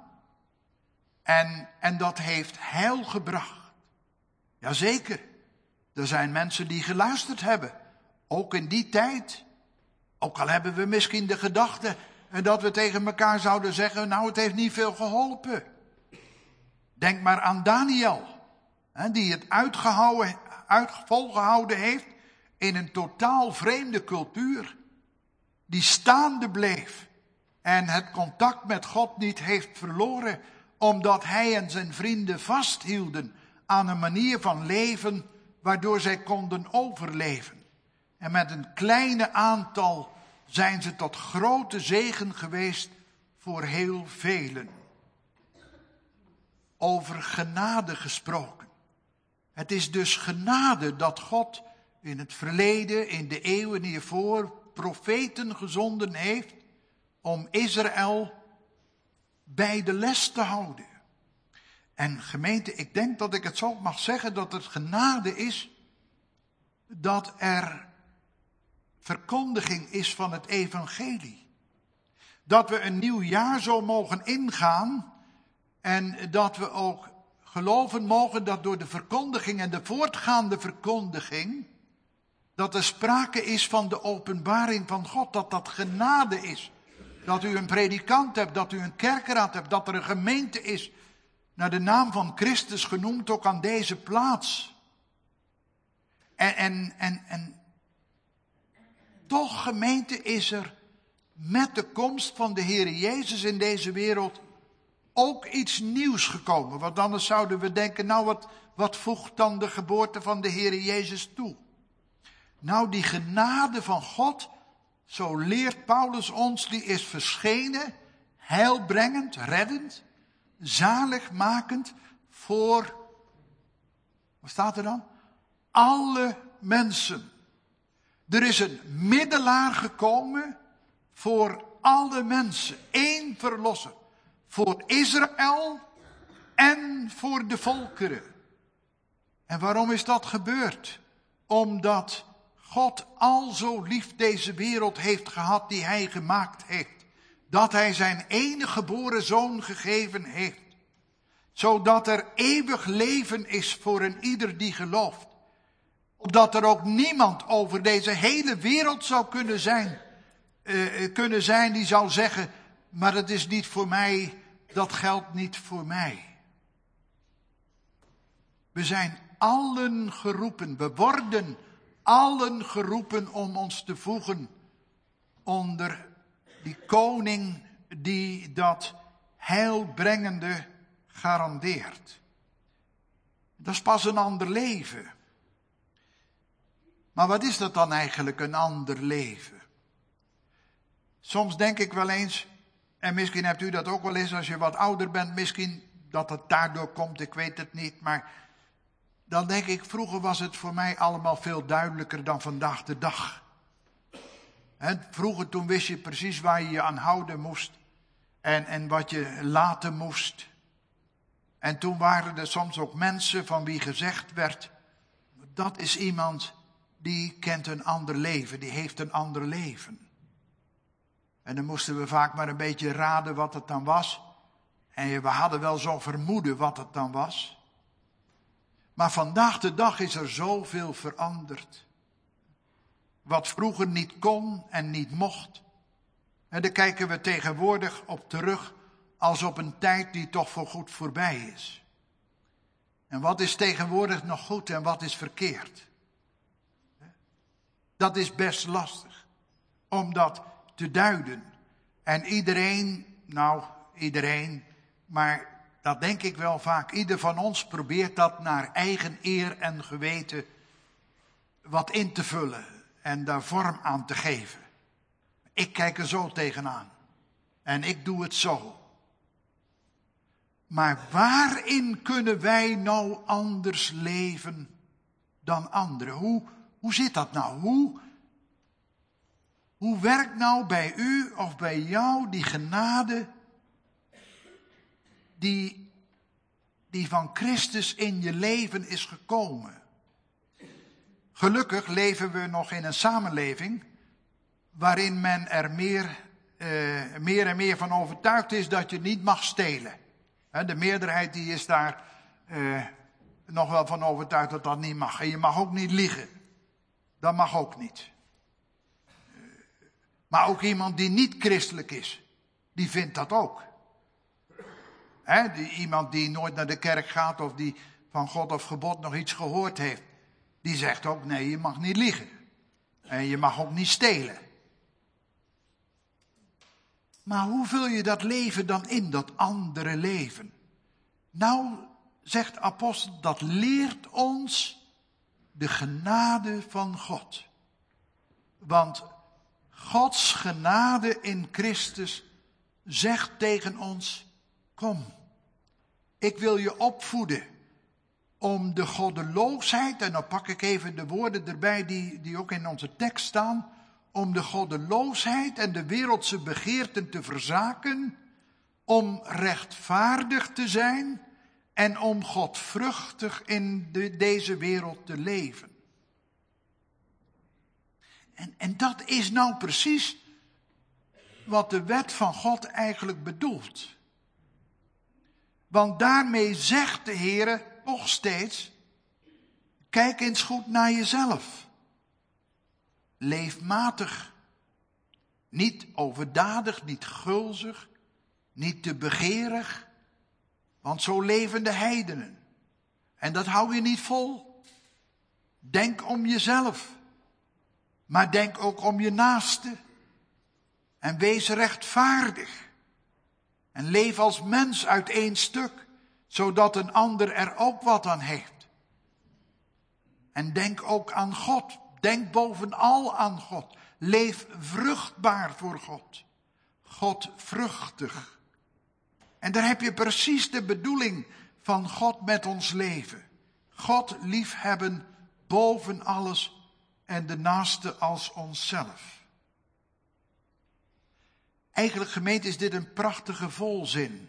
En dat heeft heil gebracht. Jazeker, er zijn mensen die geluisterd hebben. Ook in die tijd. Ook al hebben we misschien de gedachte dat we tegen elkaar zouden zeggen, nou het heeft niet veel geholpen. Denk maar aan Daniel, die het volgehouden heeft in een totaal vreemde cultuur. Die staande bleef en het contact met God niet heeft verloren, omdat hij en zijn vrienden vasthielden aan een manier van leven waardoor zij konden overleven. En met een kleine aantal zijn ze tot grote zegen geweest voor heel velen. Over genade gesproken. Het is dus genade dat God in het verleden, in de eeuwen hiervoor, profeten gezonden heeft om Israël bij de les te houden. En gemeente, ik denk dat ik het zo mag zeggen dat het genade is dat er verkondiging is van het evangelie. Dat we een nieuw jaar zo mogen ingaan en dat we ook geloven mogen dat door de verkondiging en de voortgaande verkondiging, dat er sprake is van de openbaring van God, dat dat genade is. Dat u een predikant hebt, dat u een kerkraad hebt, dat er een gemeente is, naar de naam van Christus genoemd ook aan deze plaats. En toch, gemeente, is er met de komst van de Heere Jezus in deze wereld ook iets nieuws gekomen. Want anders zouden we denken, nou wat voegt dan de geboorte van de Heere Jezus toe? Nou, die genade van God, zo leert Paulus ons, die is verschenen, heilbrengend, reddend, zaligmakend voor, wat staat er dan? Alle mensen. Er is een middelaar gekomen voor alle mensen. Eén verlosser. Voor Israël en voor de volkeren. En waarom is dat gebeurd? Omdat God al zo lief deze wereld heeft gehad die hij gemaakt heeft. Dat hij zijn enige geboren zoon gegeven heeft. Zodat er eeuwig leven is voor een ieder die gelooft. Opdat er ook niemand over deze hele wereld zou kunnen zijn die zou zeggen, maar dat is niet voor mij, dat geldt niet voor mij. We zijn allen geroepen, we worden allen geroepen om ons te voegen onder die koning die dat heilbrengende garandeert. Dat is pas een ander leven. Maar wat is dat dan eigenlijk, een ander leven? Soms denk ik wel eens, en misschien hebt u dat ook wel eens als je wat ouder bent, misschien dat het daardoor komt, ik weet het niet, maar dan denk ik, vroeger was het voor mij allemaal veel duidelijker dan vandaag de dag. Vroeger toen wist je precies waar je je aan houden moest en wat je laten moest. En toen waren er soms ook mensen van wie gezegd werd, dat is iemand die kent een ander leven, die heeft een ander leven. En dan moesten we vaak maar een beetje raden wat het dan was. En we hadden wel zo'n vermoeden wat het dan was. Maar vandaag de dag is er zoveel veranderd. Wat vroeger niet kon en niet mocht. En daar kijken we tegenwoordig op terug als op een tijd die toch voorgoed voorbij is. En wat is tegenwoordig nog goed en wat is verkeerd? Dat is best lastig om dat te duiden. En iedereen, maar dat denk ik wel vaak, ieder van ons probeert dat naar eigen eer en geweten wat in te vullen en daar vorm aan te geven. Ik kijk er zo tegenaan en ik doe het zo. Maar waarin kunnen wij nou anders leven dan anderen? Hoe zit dat nou? Hoe werkt nou bij u of bij jou die genade die van Christus in je leven is gekomen? Gelukkig leven we nog in een samenleving waarin men er meer en meer van overtuigd is dat je niet mag stelen. De meerderheid die is daar nog wel van overtuigd dat dat niet mag. En je mag ook niet liegen. Dat mag ook niet. Maar ook iemand die niet christelijk is, die vindt dat ook. Iemand die nooit naar de kerk gaat of die van God of gebod nog iets gehoord heeft, die zegt ook nee, je mag niet liegen. En je mag ook niet stelen. Maar hoe vul je dat leven dan in, dat andere leven? Nou, zegt de apostel, dat leert ons de genade van God. Want Gods genade in Christus zegt tegen ons, kom, ik wil je opvoeden om de goddeloosheid, en dan pak ik even de woorden erbij die ook in onze tekst staan, om de goddeloosheid en de wereldse begeerten te verzaken, om rechtvaardig te zijn en om godvruchtig in deze wereld te leven. En dat is nou precies wat de wet van God eigenlijk bedoelt. Want daarmee zegt de Heere nog steeds, kijk eens goed naar jezelf. Leef matig, niet overdadig, niet gulzig, niet te begeerig, want zo leven de heidenen. En dat hou je niet vol. Denk om jezelf, maar denk ook om je naaste. En wees rechtvaardig. En leef als mens uit één stuk, zodat een ander er ook wat aan heeft. En denk ook aan God. Denk bovenal aan God. Leef vruchtbaar voor God. Godvruchtig. En daar heb je precies de bedoeling van God met ons leven. God liefhebben boven alles en de naaste als onszelf. Eigenlijk, gemeente, is dit een prachtige volzin.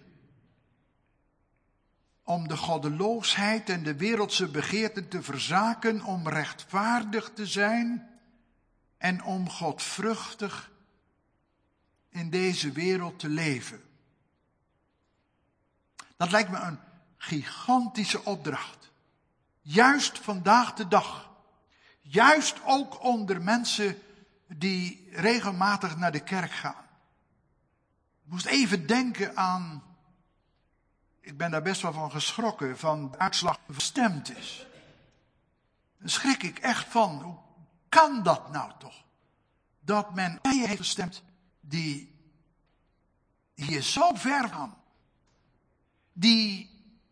Om de goddeloosheid en de wereldse begeerten te verzaken, om rechtvaardig te zijn en om godvruchtig in deze wereld te leven. Dat lijkt me een gigantische opdracht. Juist vandaag de dag. Juist ook onder mensen die regelmatig naar de kerk gaan. Ik moest even denken aan, ik ben daar best wel van geschrokken, van de uitslag gestemd is. Daar schrik ik echt van. Hoe kan dat nou toch? Dat men partijen heeft gestemd die hier zo ver van. Die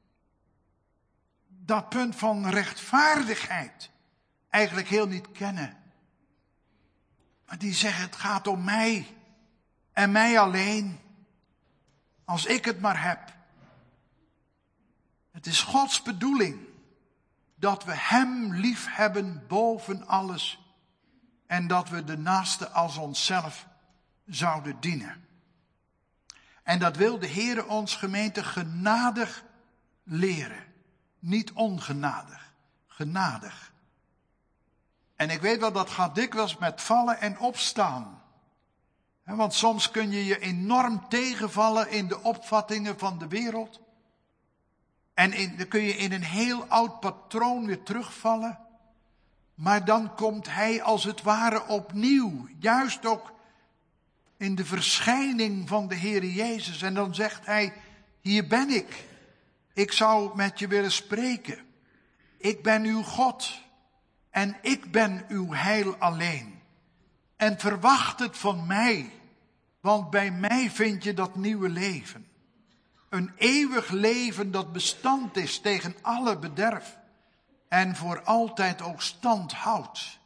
dat punt van rechtvaardigheid eigenlijk heel niet kennen. Maar die zeggen, het gaat om mij en mij alleen. Als ik het maar heb. Het is Gods bedoeling dat we hem lief hebben boven alles. En dat we de naaste als onszelf zouden dienen. En dat wil de Heere ons gemeente genadig leren. Niet ongenadig, genadig. En ik weet wel, dat gaat dikwijls met vallen en opstaan. Want soms kun je je enorm tegenvallen in de opvattingen van de wereld. En dan kun je in een heel oud patroon weer terugvallen. Maar dan komt hij als het ware opnieuw. Juist ook in de verschijning van de Heer Jezus. En dan zegt hij, hier ben ik. Ik zou met je willen spreken. Ik ben uw God. En ik ben uw heil alleen. En verwacht het van mij. Want bij mij vind je dat nieuwe leven. Een eeuwig leven dat bestand is tegen alle bederf. En voor altijd ook stand houdt.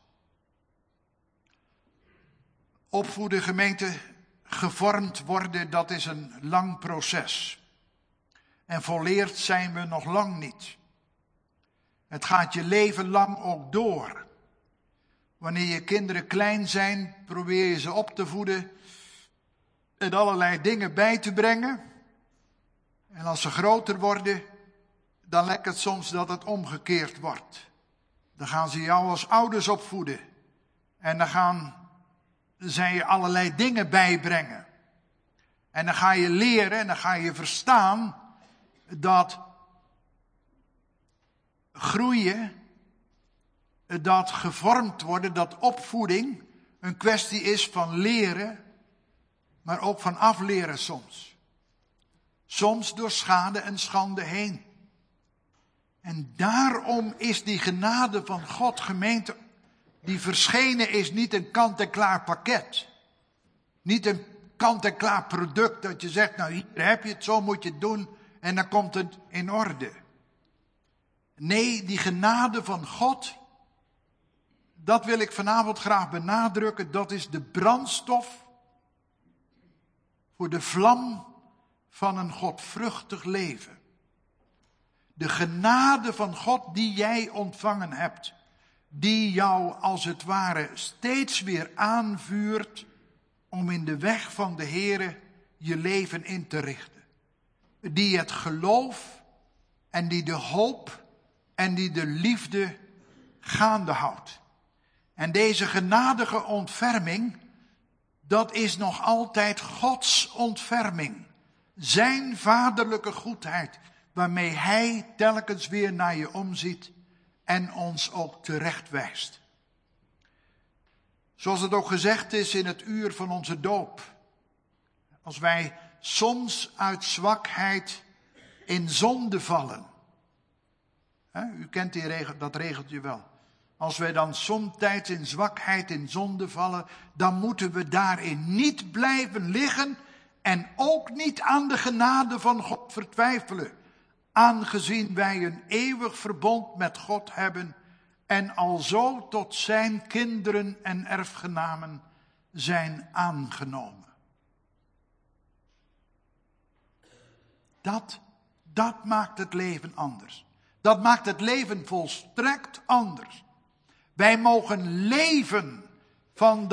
Opvoeden, gemeente, gevormd worden, dat is een lang proces. En volleerd zijn we nog lang niet. Het gaat je leven lang ook door. Wanneer je kinderen klein zijn, probeer je ze op te voeden en allerlei dingen bij te brengen. En als ze groter worden, dan lijkt het soms dat het omgekeerd wordt. Dan gaan ze jou als ouders opvoeden. En dan gaan zij je allerlei dingen bijbrengen. En dan ga je leren en dan ga je verstaan dat groeien, dat gevormd worden, dat opvoeding een kwestie is van leren, maar ook van afleren soms. Soms door schade en schande heen. En daarom is die genade van God, gemeente, die verschenen is, niet een kant-en-klaar pakket. Niet een kant-en-klaar product dat je zegt, nou hier heb je het, zo moet je het doen en dan komt het in orde. Nee, die genade van God, dat wil ik vanavond graag benadrukken, dat is de brandstof voor de vlam van een godvruchtig leven. De genade van God die jij ontvangen hebt, die jou als het ware steeds weer aanvuurt om in de weg van de Heere je leven in te richten. Die het geloof en die de hoop en die de liefde gaande houdt. En deze genadige ontferming, dat is nog altijd Gods ontferming. Zijn vaderlijke goedheid, waarmee hij telkens weer naar je omziet en ons ook terechtwijst. Zoals het ook gezegd is in het uur van onze doop. Als wij soms uit zwakheid in zonde vallen. U kent dat regeltje wel. Als wij dan somtijds in zwakheid in zonde vallen, dan moeten we daarin niet blijven liggen en ook niet aan de genade van God vertwijfelen. Aangezien wij een eeuwig verbond met God hebben en alzo tot zijn kinderen en erfgenamen zijn aangenomen. Dat maakt het leven anders. Dat maakt het leven volstrekt anders. Wij mogen leven van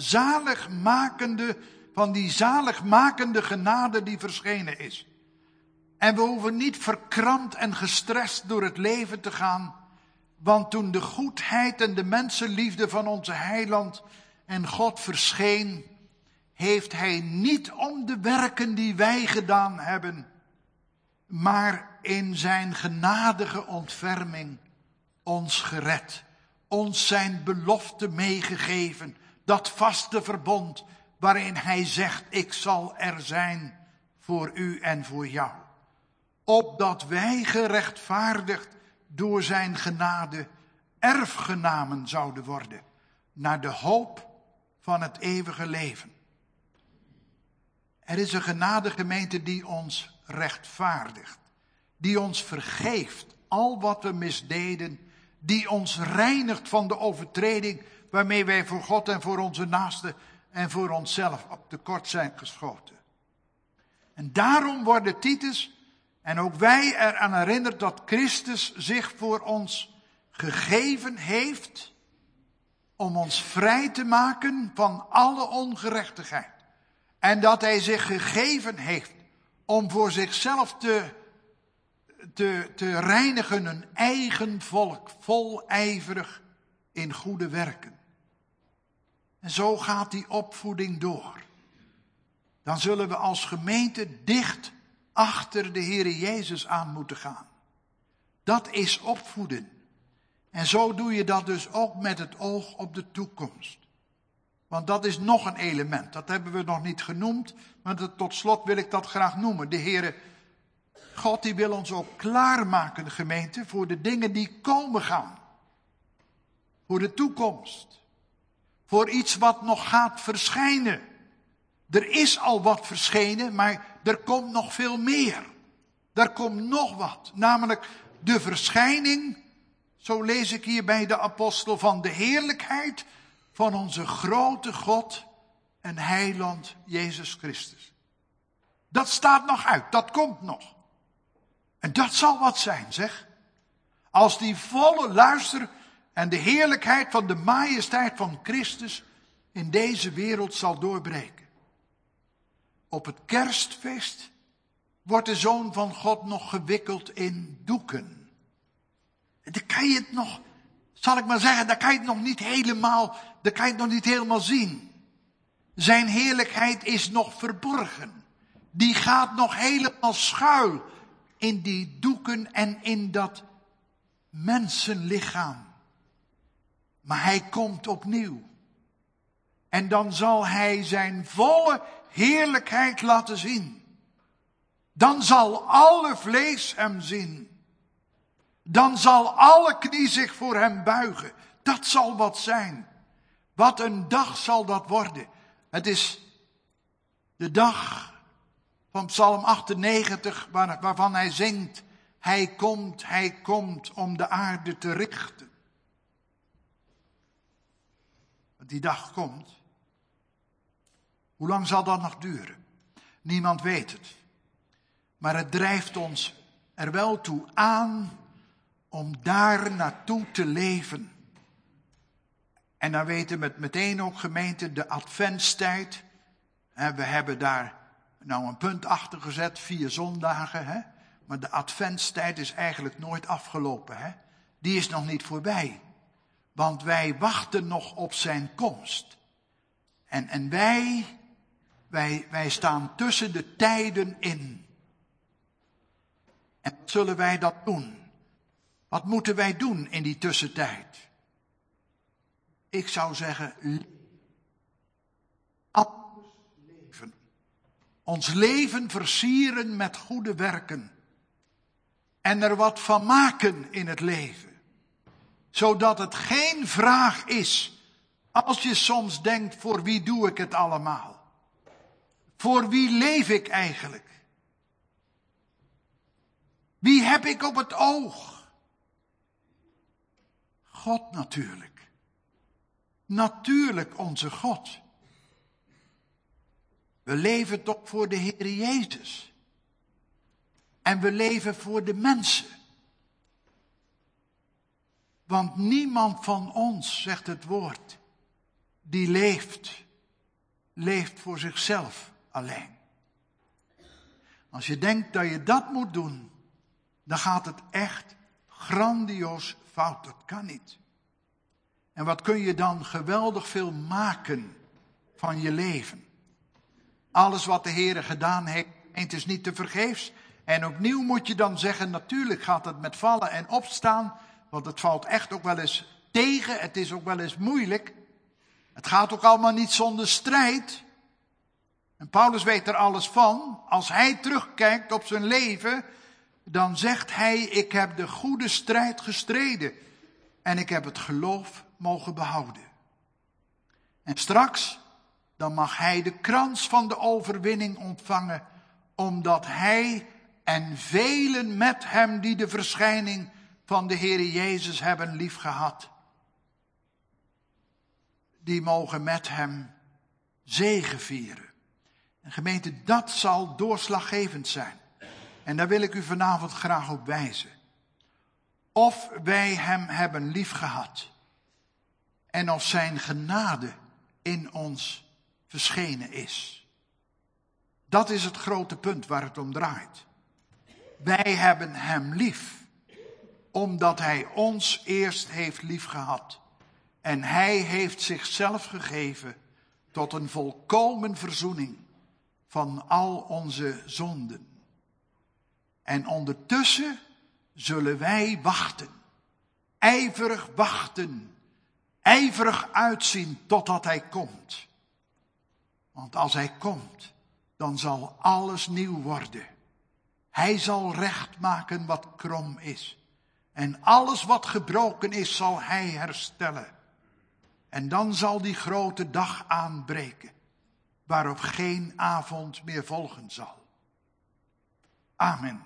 die zaligmakende genade die verschenen is. En we hoeven niet verkrampt en gestrest door het leven te gaan. Want toen de goedheid en de mensenliefde van onze heiland en God verscheen, heeft hij niet om de werken die wij gedaan hebben, maar in zijn genadige ontferming ons gered. Ons zijn belofte meegegeven, dat vaste verbond waarin hij zegt, ik zal er zijn voor u en voor jou. Opdat wij gerechtvaardigd door zijn genade erfgenamen zouden worden, naar de hoop van het eeuwige leven. Er is een genadegemeente die ons rechtvaardigt, die ons vergeeft al wat we misdeden, die ons reinigt van de overtreding waarmee wij voor God en voor onze naasten en voor onszelf op tekort zijn geschoten. En daarom worden Titus en ook wij eraan herinnerd dat Christus zich voor ons gegeven heeft om ons vrij te maken van alle ongerechtigheid. En dat hij zich gegeven heeft om voor zichzelf te te reinigen een eigen volk, volijverig in goede werken. En zo gaat die opvoeding door. Dan zullen we als gemeente dicht achter de Heere Jezus aan moeten gaan. Dat is opvoeden. En zo doe je dat dus ook met het oog op de toekomst. Want dat is nog een element. Dat hebben we nog niet genoemd. Maar tot slot wil ik dat graag noemen. De Heere God die wil ons ook klaarmaken, gemeente, voor de dingen die komen gaan. Voor de toekomst. Voor iets wat nog gaat verschijnen. Er is al wat verschenen, maar er komt nog veel meer. Er komt nog wat. Namelijk de verschijning, zo lees ik hier bij de apostel, van de heerlijkheid van onze grote God en heiland Jezus Christus. Dat staat nog uit, dat komt nog. En dat zal wat zijn, zeg. Als die volle luister en de heerlijkheid van de majesteit van Christus in deze wereld zal doorbreken. Op het kerstfeest wordt de Zoon van God nog gewikkeld in doeken. Dan kan je het nog, zal ik maar zeggen, dan kan je het nog niet helemaal zien. Zijn heerlijkheid is nog verborgen. Die gaat nog helemaal schuil in die doeken en in dat mensenlichaam. Maar hij komt opnieuw. En dan zal hij zijn volle heerlijkheid laten zien. Dan zal alle vlees hem zien. Dan zal alle knie zich voor hem buigen. Dat zal wat zijn. Wat een dag zal dat worden. Het is de dag van Psalm 98 waarvan hij zingt: hij komt om de aarde te richten. Die dag komt. Hoe lang zal dat nog duren? Niemand weet het. Maar het drijft ons er wel toe aan om daar naartoe te leven. En dan weten we meteen ook, gemeente, de adventstijd. We hebben daar nou een punt achter gezet, 4 zondagen. Hè? Maar de adventstijd is eigenlijk nooit afgelopen. Hè? Die is nog niet voorbij. Want wij wachten nog op zijn komst. En wij staan tussen de tijden in. En wat zullen wij dat doen? Wat moeten wij doen in die tussentijd? Ik zou zeggen, anders leven. Ons leven versieren met goede werken. En er wat van maken in het leven. Zodat het geen vraag is, als je soms denkt, voor wie doe ik het allemaal? Voor wie leef ik eigenlijk? Wie heb ik op het oog? God natuurlijk. Natuurlijk onze God. We leven toch voor de Heer Jezus. En we leven voor de mensen. Want niemand van ons, zegt het woord, die leeft voor zichzelf alleen. Als je denkt dat je dat moet doen, dan gaat het echt grandioos fout. Dat kan niet. En wat kun je dan geweldig veel maken van je leven? Alles wat de Heer gedaan heeft, het is niet te vergeefs. En opnieuw moet je dan zeggen, natuurlijk gaat het met vallen en opstaan. Want het valt echt ook wel eens tegen. Het is ook wel eens moeilijk. Het gaat ook allemaal niet zonder strijd. En Paulus weet er alles van. Als hij terugkijkt op zijn leven, dan zegt hij: ik heb de goede strijd gestreden. En ik heb het geloof mogen behouden. En straks, dan mag hij de krans van de overwinning ontvangen. Omdat hij en velen met hem die de verschijning van de Heere Jezus hebben liefgehad. Die mogen met hem zegevieren. En gemeente, dat zal doorslaggevend zijn. En daar wil ik u vanavond graag op wijzen. Of wij hem hebben liefgehad. En of zijn genade in ons verschenen is. Dat is het grote punt waar het om draait. Wij hebben hem lief, omdat hij ons eerst heeft liefgehad. En hij heeft zichzelf gegeven tot een volkomen verzoening van al onze zonden. En ondertussen zullen wij wachten, ijverig uitzien totdat hij komt. Want als hij komt, dan zal alles nieuw worden. Hij zal recht maken wat krom is. En alles wat gebroken is, zal hij herstellen. En dan zal die grote dag aanbreken, waarop geen avond meer volgen zal. Amen.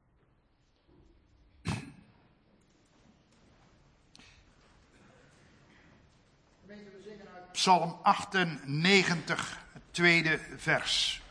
We zingen uit Psalm 98, het tweede vers.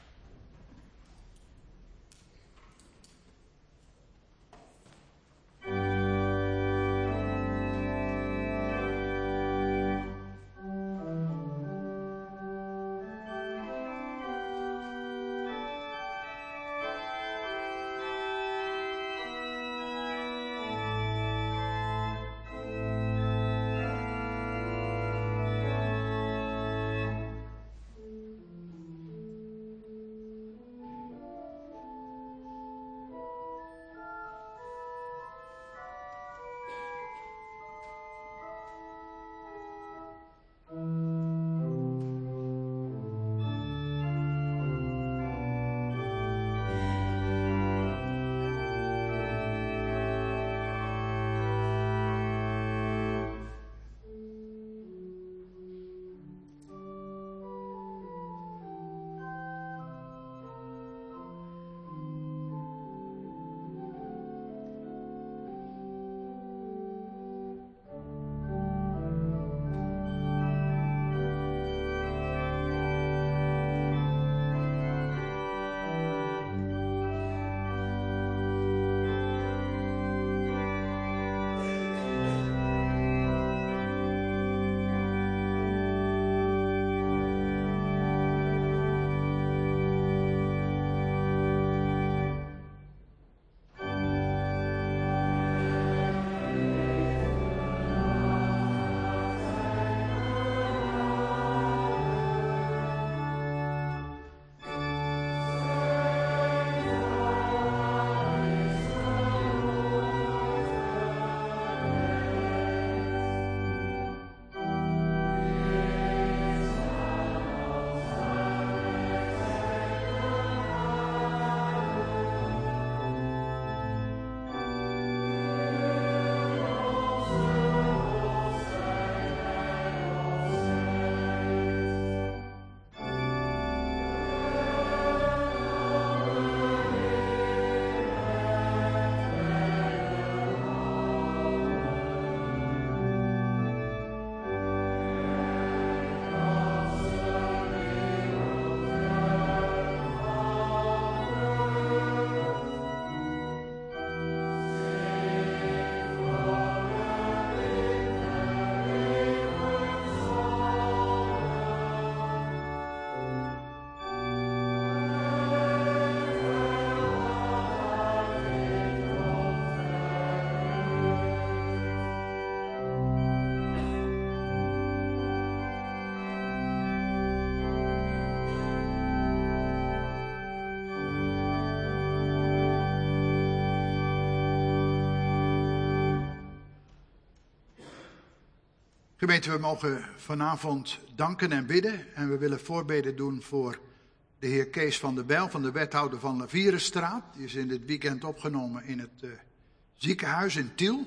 Gemeente, we mogen vanavond danken en bidden. En we willen voorbeden doen voor de heer Kees van der Bijl, van de wethouder van Lavierenstraat. Die is in dit weekend opgenomen in het ziekenhuis in Tiel.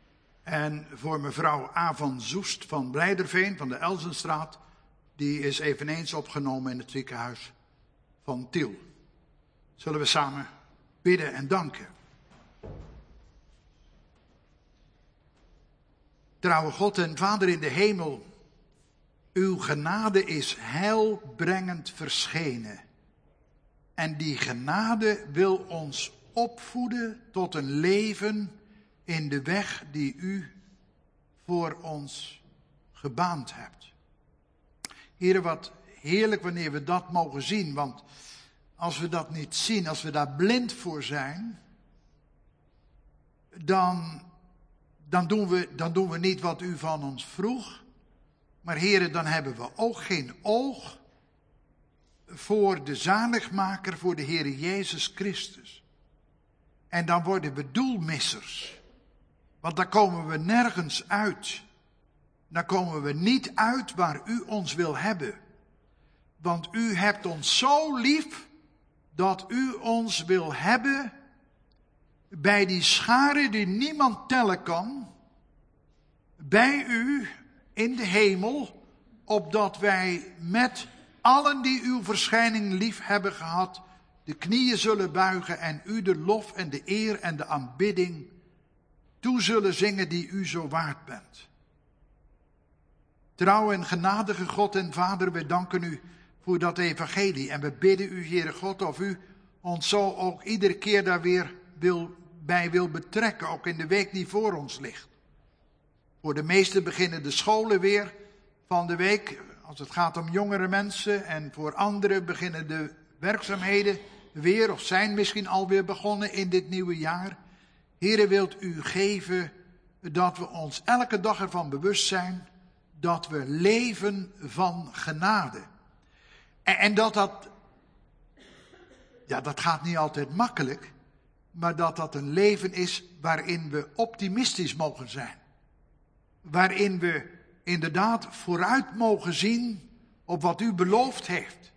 En voor mevrouw A. van Zoest van Blijderveen, van de Elzenstraat. Die is eveneens opgenomen in het ziekenhuis van Tiel. Zullen we samen bidden en danken. Trouwe God en Vader in de hemel, uw genade is heilbrengend verschenen. En die genade wil ons opvoeden tot een leven in de weg die u voor ons gebaand hebt. Heere, wat heerlijk wanneer we dat mogen zien, want als we dat niet zien, als we daar blind voor zijn, dan doen we niet wat u van ons vroeg. Maar heren, dan hebben we ook geen oog voor de zaligmaker, voor de Heer Jezus Christus. En dan worden we doelmissers. Want dan komen we nergens uit. Dan komen we niet uit waar u ons wil hebben. Want u hebt ons zo lief dat u ons wil hebben bij die schare die niemand tellen kan. Bij u in de hemel, opdat wij met allen die uw verschijning lief hebben gehad, de knieën zullen buigen en u de lof en de eer en de aanbidding toe zullen zingen die u zo waard bent. Trouw en genadige God en Vader, we danken u voor dat evangelie. En we bidden u, Heere God, of u ons zo ook iedere keer daar weer bij wil betrekken, ook in de week die voor ons ligt. Voor de meesten beginnen de scholen weer van de week, als het gaat om jongere mensen. En voor anderen beginnen de werkzaamheden weer, of zijn misschien alweer begonnen in dit nieuwe jaar. Heere, wilt u geven dat we ons elke dag ervan bewust zijn dat we leven van genade. En dat gaat niet altijd makkelijk, maar dat een leven is waarin we optimistisch mogen zijn. Waarin we inderdaad vooruit mogen zien op wat u beloofd heeft.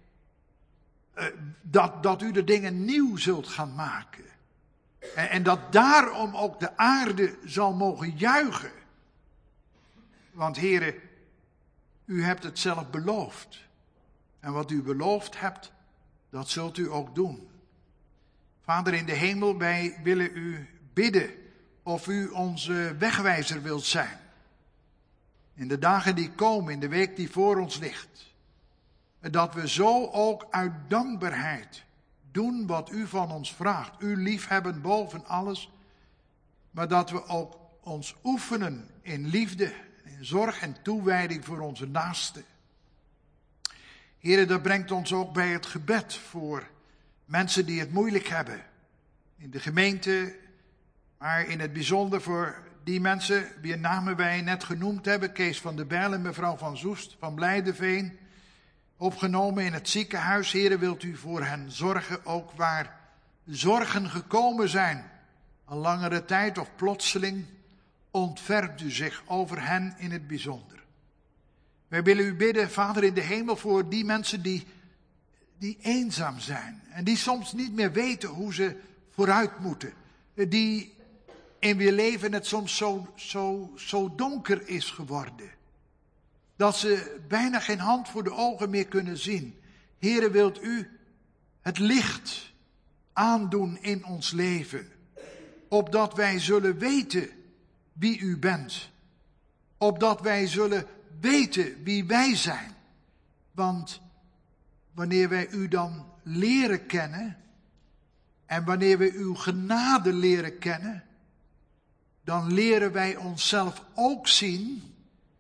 Dat u de dingen nieuw zult gaan maken. En dat daarom ook de aarde zal mogen juichen. Want Heere, u hebt het zelf beloofd. En wat u beloofd hebt, dat zult u ook doen. Vader in de hemel, wij willen u bidden of u onze wegwijzer wilt zijn. In de dagen die komen, in de week die voor ons ligt. Dat we zo ook uit dankbaarheid doen wat u van ons vraagt. U liefhebben boven alles. Maar dat we ook ons oefenen in liefde, in zorg en toewijding voor onze naasten. Heere, dat brengt ons ook bij het gebed voor mensen die het moeilijk hebben. In de gemeente, maar in het bijzonder voor die mensen, wier namen wij net genoemd hebben. Kees van der Bijl en mevrouw van Zoest van Blijdeveen. Opgenomen in het ziekenhuis. Heere, wilt u voor hen zorgen, ook waar zorgen gekomen zijn. Al langere tijd of plotseling ontfermt u zich over hen in het bijzonder. Wij willen u bidden, Vader in de hemel, voor die mensen die eenzaam zijn. En die soms niet meer weten hoe ze vooruit moeten. Die in wie leven het soms zo donker is geworden. Dat ze bijna geen hand voor de ogen meer kunnen zien. Heere, wilt u het licht aandoen in ons leven. Opdat wij zullen weten wie u bent. Opdat wij zullen weten wie wij zijn. Want wanneer wij u dan leren kennen, en wanneer we uw genade leren kennen, dan leren wij onszelf ook zien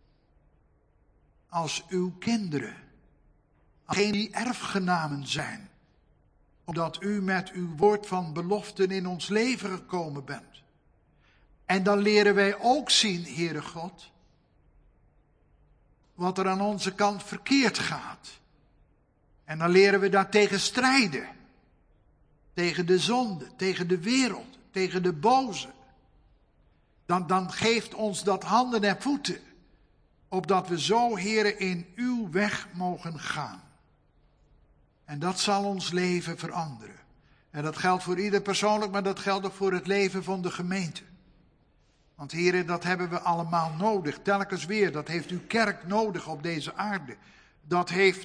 als uw kinderen. Als degenen die erfgenamen zijn. Omdat u met uw woord van beloften in ons leven gekomen bent. En dan leren wij ook zien, Heere God, wat er aan onze kant verkeerd gaat. En dan leren we daartegen strijden. Tegen de zonde, tegen de wereld, tegen de boze. Dan geeft ons dat handen en voeten. Opdat we zo, Heere, in uw weg mogen gaan. En dat zal ons leven veranderen. En dat geldt voor ieder persoonlijk, maar dat geldt ook voor het leven van de gemeente. Want Heere, dat hebben we allemaal nodig, telkens weer. Dat heeft uw kerk nodig op deze aarde. Dat heeft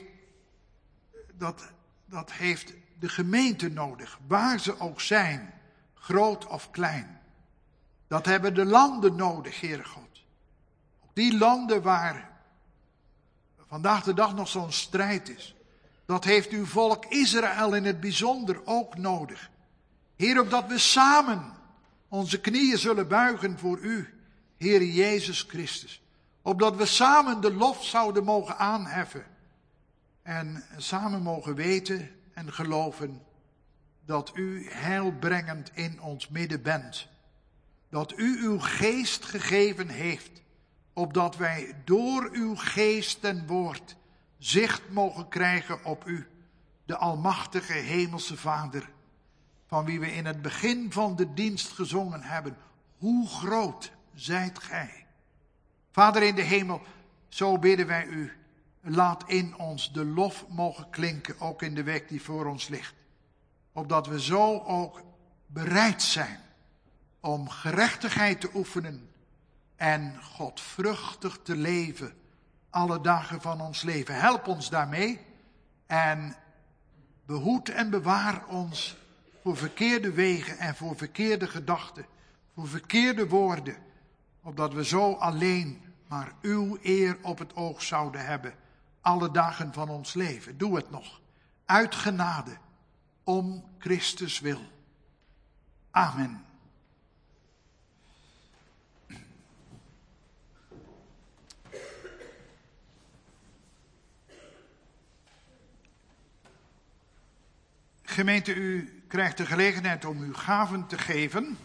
de gemeente nodig, waar ze ook zijn, groot of klein. Dat hebben de landen nodig, Heere God. Ook die landen waar vandaag de dag nog zo'n strijd is. Dat heeft uw volk Israël in het bijzonder ook nodig. Heer, opdat we samen onze knieën zullen buigen voor u, Heer Jezus Christus. Opdat we samen de lof zouden mogen aanheffen. En samen mogen weten en geloven dat u heilbrengend in ons midden bent. dat u uw geest gegeven heeft, opdat wij door uw geest en woord zicht mogen krijgen op u, de almachtige hemelse Vader, van wie we in het begin van de dienst gezongen hebben. Hoe groot zijt gij? Vader in de hemel, zo bidden wij u. Laat in ons de lof mogen klinken, ook in de week die voor ons ligt. Opdat we zo ook bereid zijn om gerechtigheid te oefenen en godvruchtig te leven alle dagen van ons leven. Help ons daarmee en behoed en bewaar ons voor verkeerde wegen en voor verkeerde gedachten, voor verkeerde woorden, opdat we zo alleen maar uw eer op het oog zouden hebben alle dagen van ons leven. Doe het nog, uit genade, om Christus wil. Amen. Gemeente, u krijgt de gelegenheid om uw gaven te geven.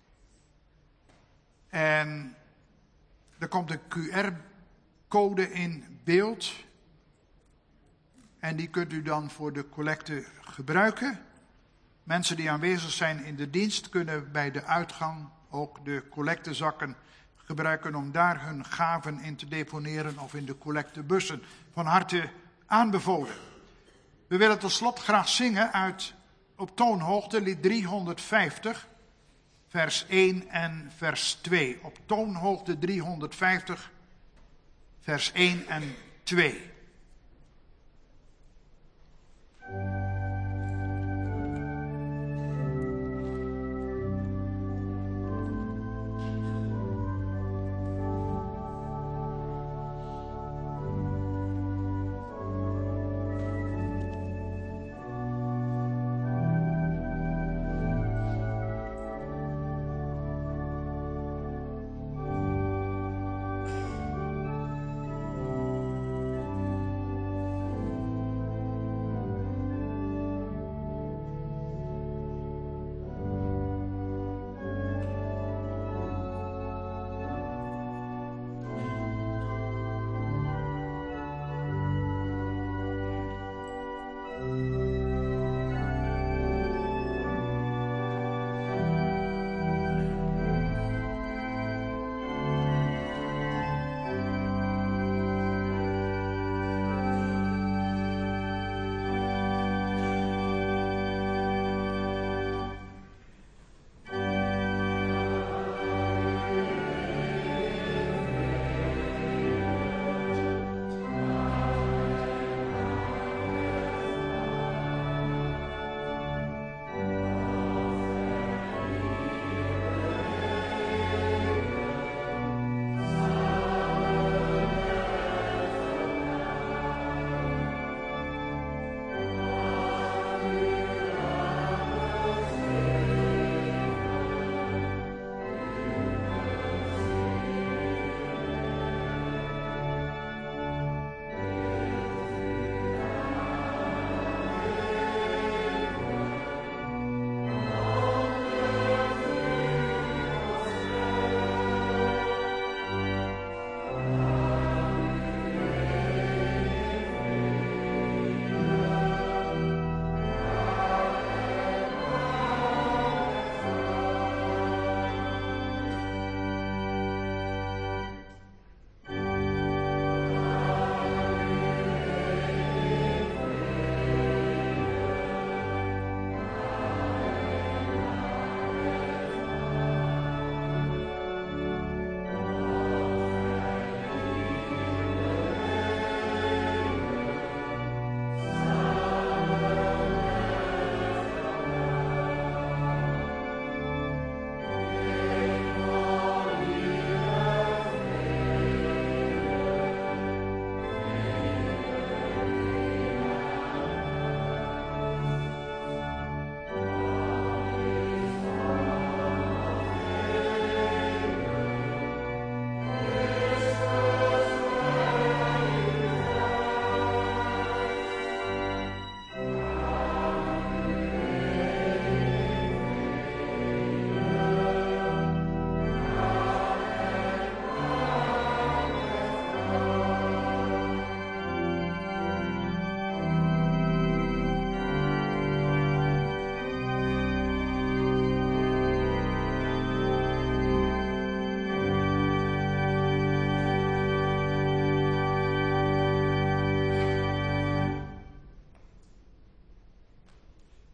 En er komt een QR-code in beeld. En die kunt u dan voor de collecte gebruiken. Mensen die aanwezig zijn in de dienst kunnen bij de uitgang ook de collectezakken gebruiken om daar hun gaven in te deponeren of in de collectebussen. Van harte aanbevolen. We willen tot slot graag zingen uit op toonhoogte lied 350, vers 1 en vers 2. Op toonhoogte 350, vers 1 en 2.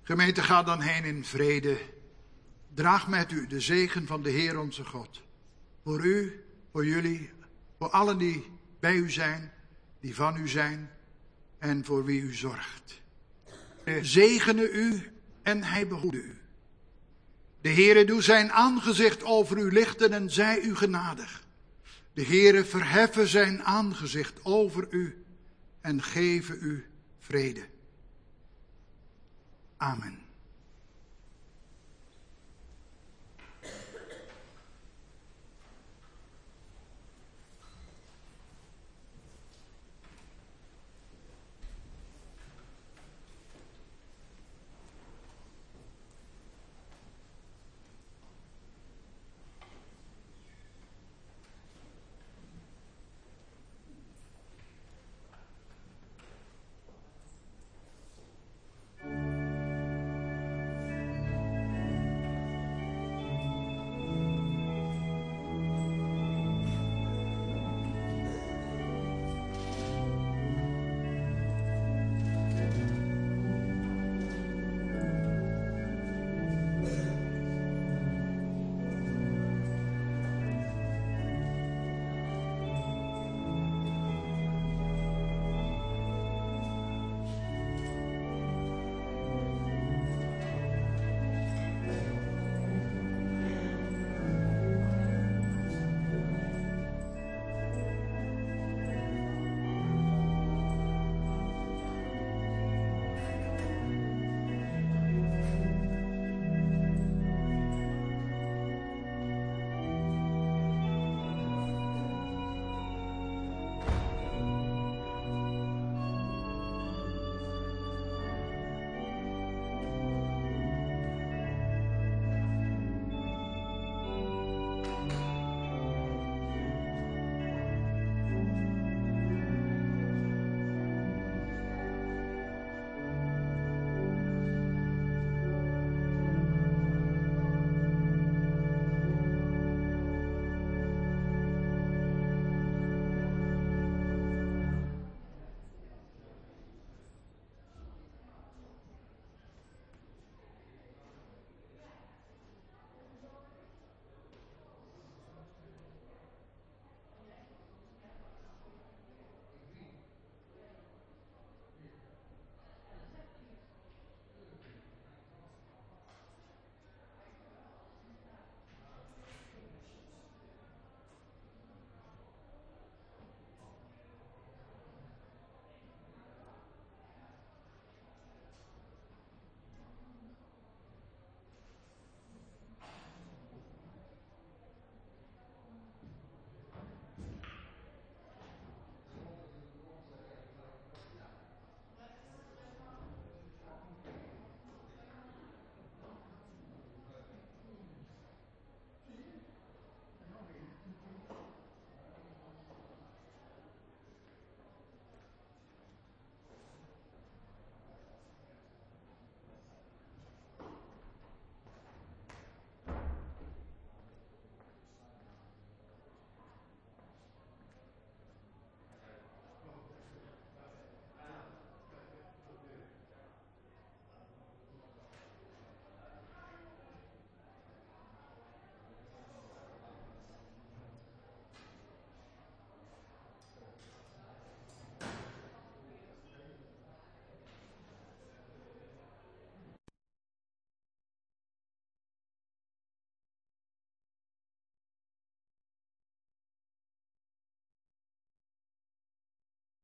Gemeente, ga dan heen in vrede. Draag met u de zegen van de Heer onze God. Voor u, voor jullie, voor allen die bij u zijn, die van u zijn en voor wie u zorgt. De zegene u en hij behoede u. De Heere doe zijn aangezicht over u lichten en zij u genadig. De Heere verheffen zijn aangezicht over u en geven u vrede. Amen.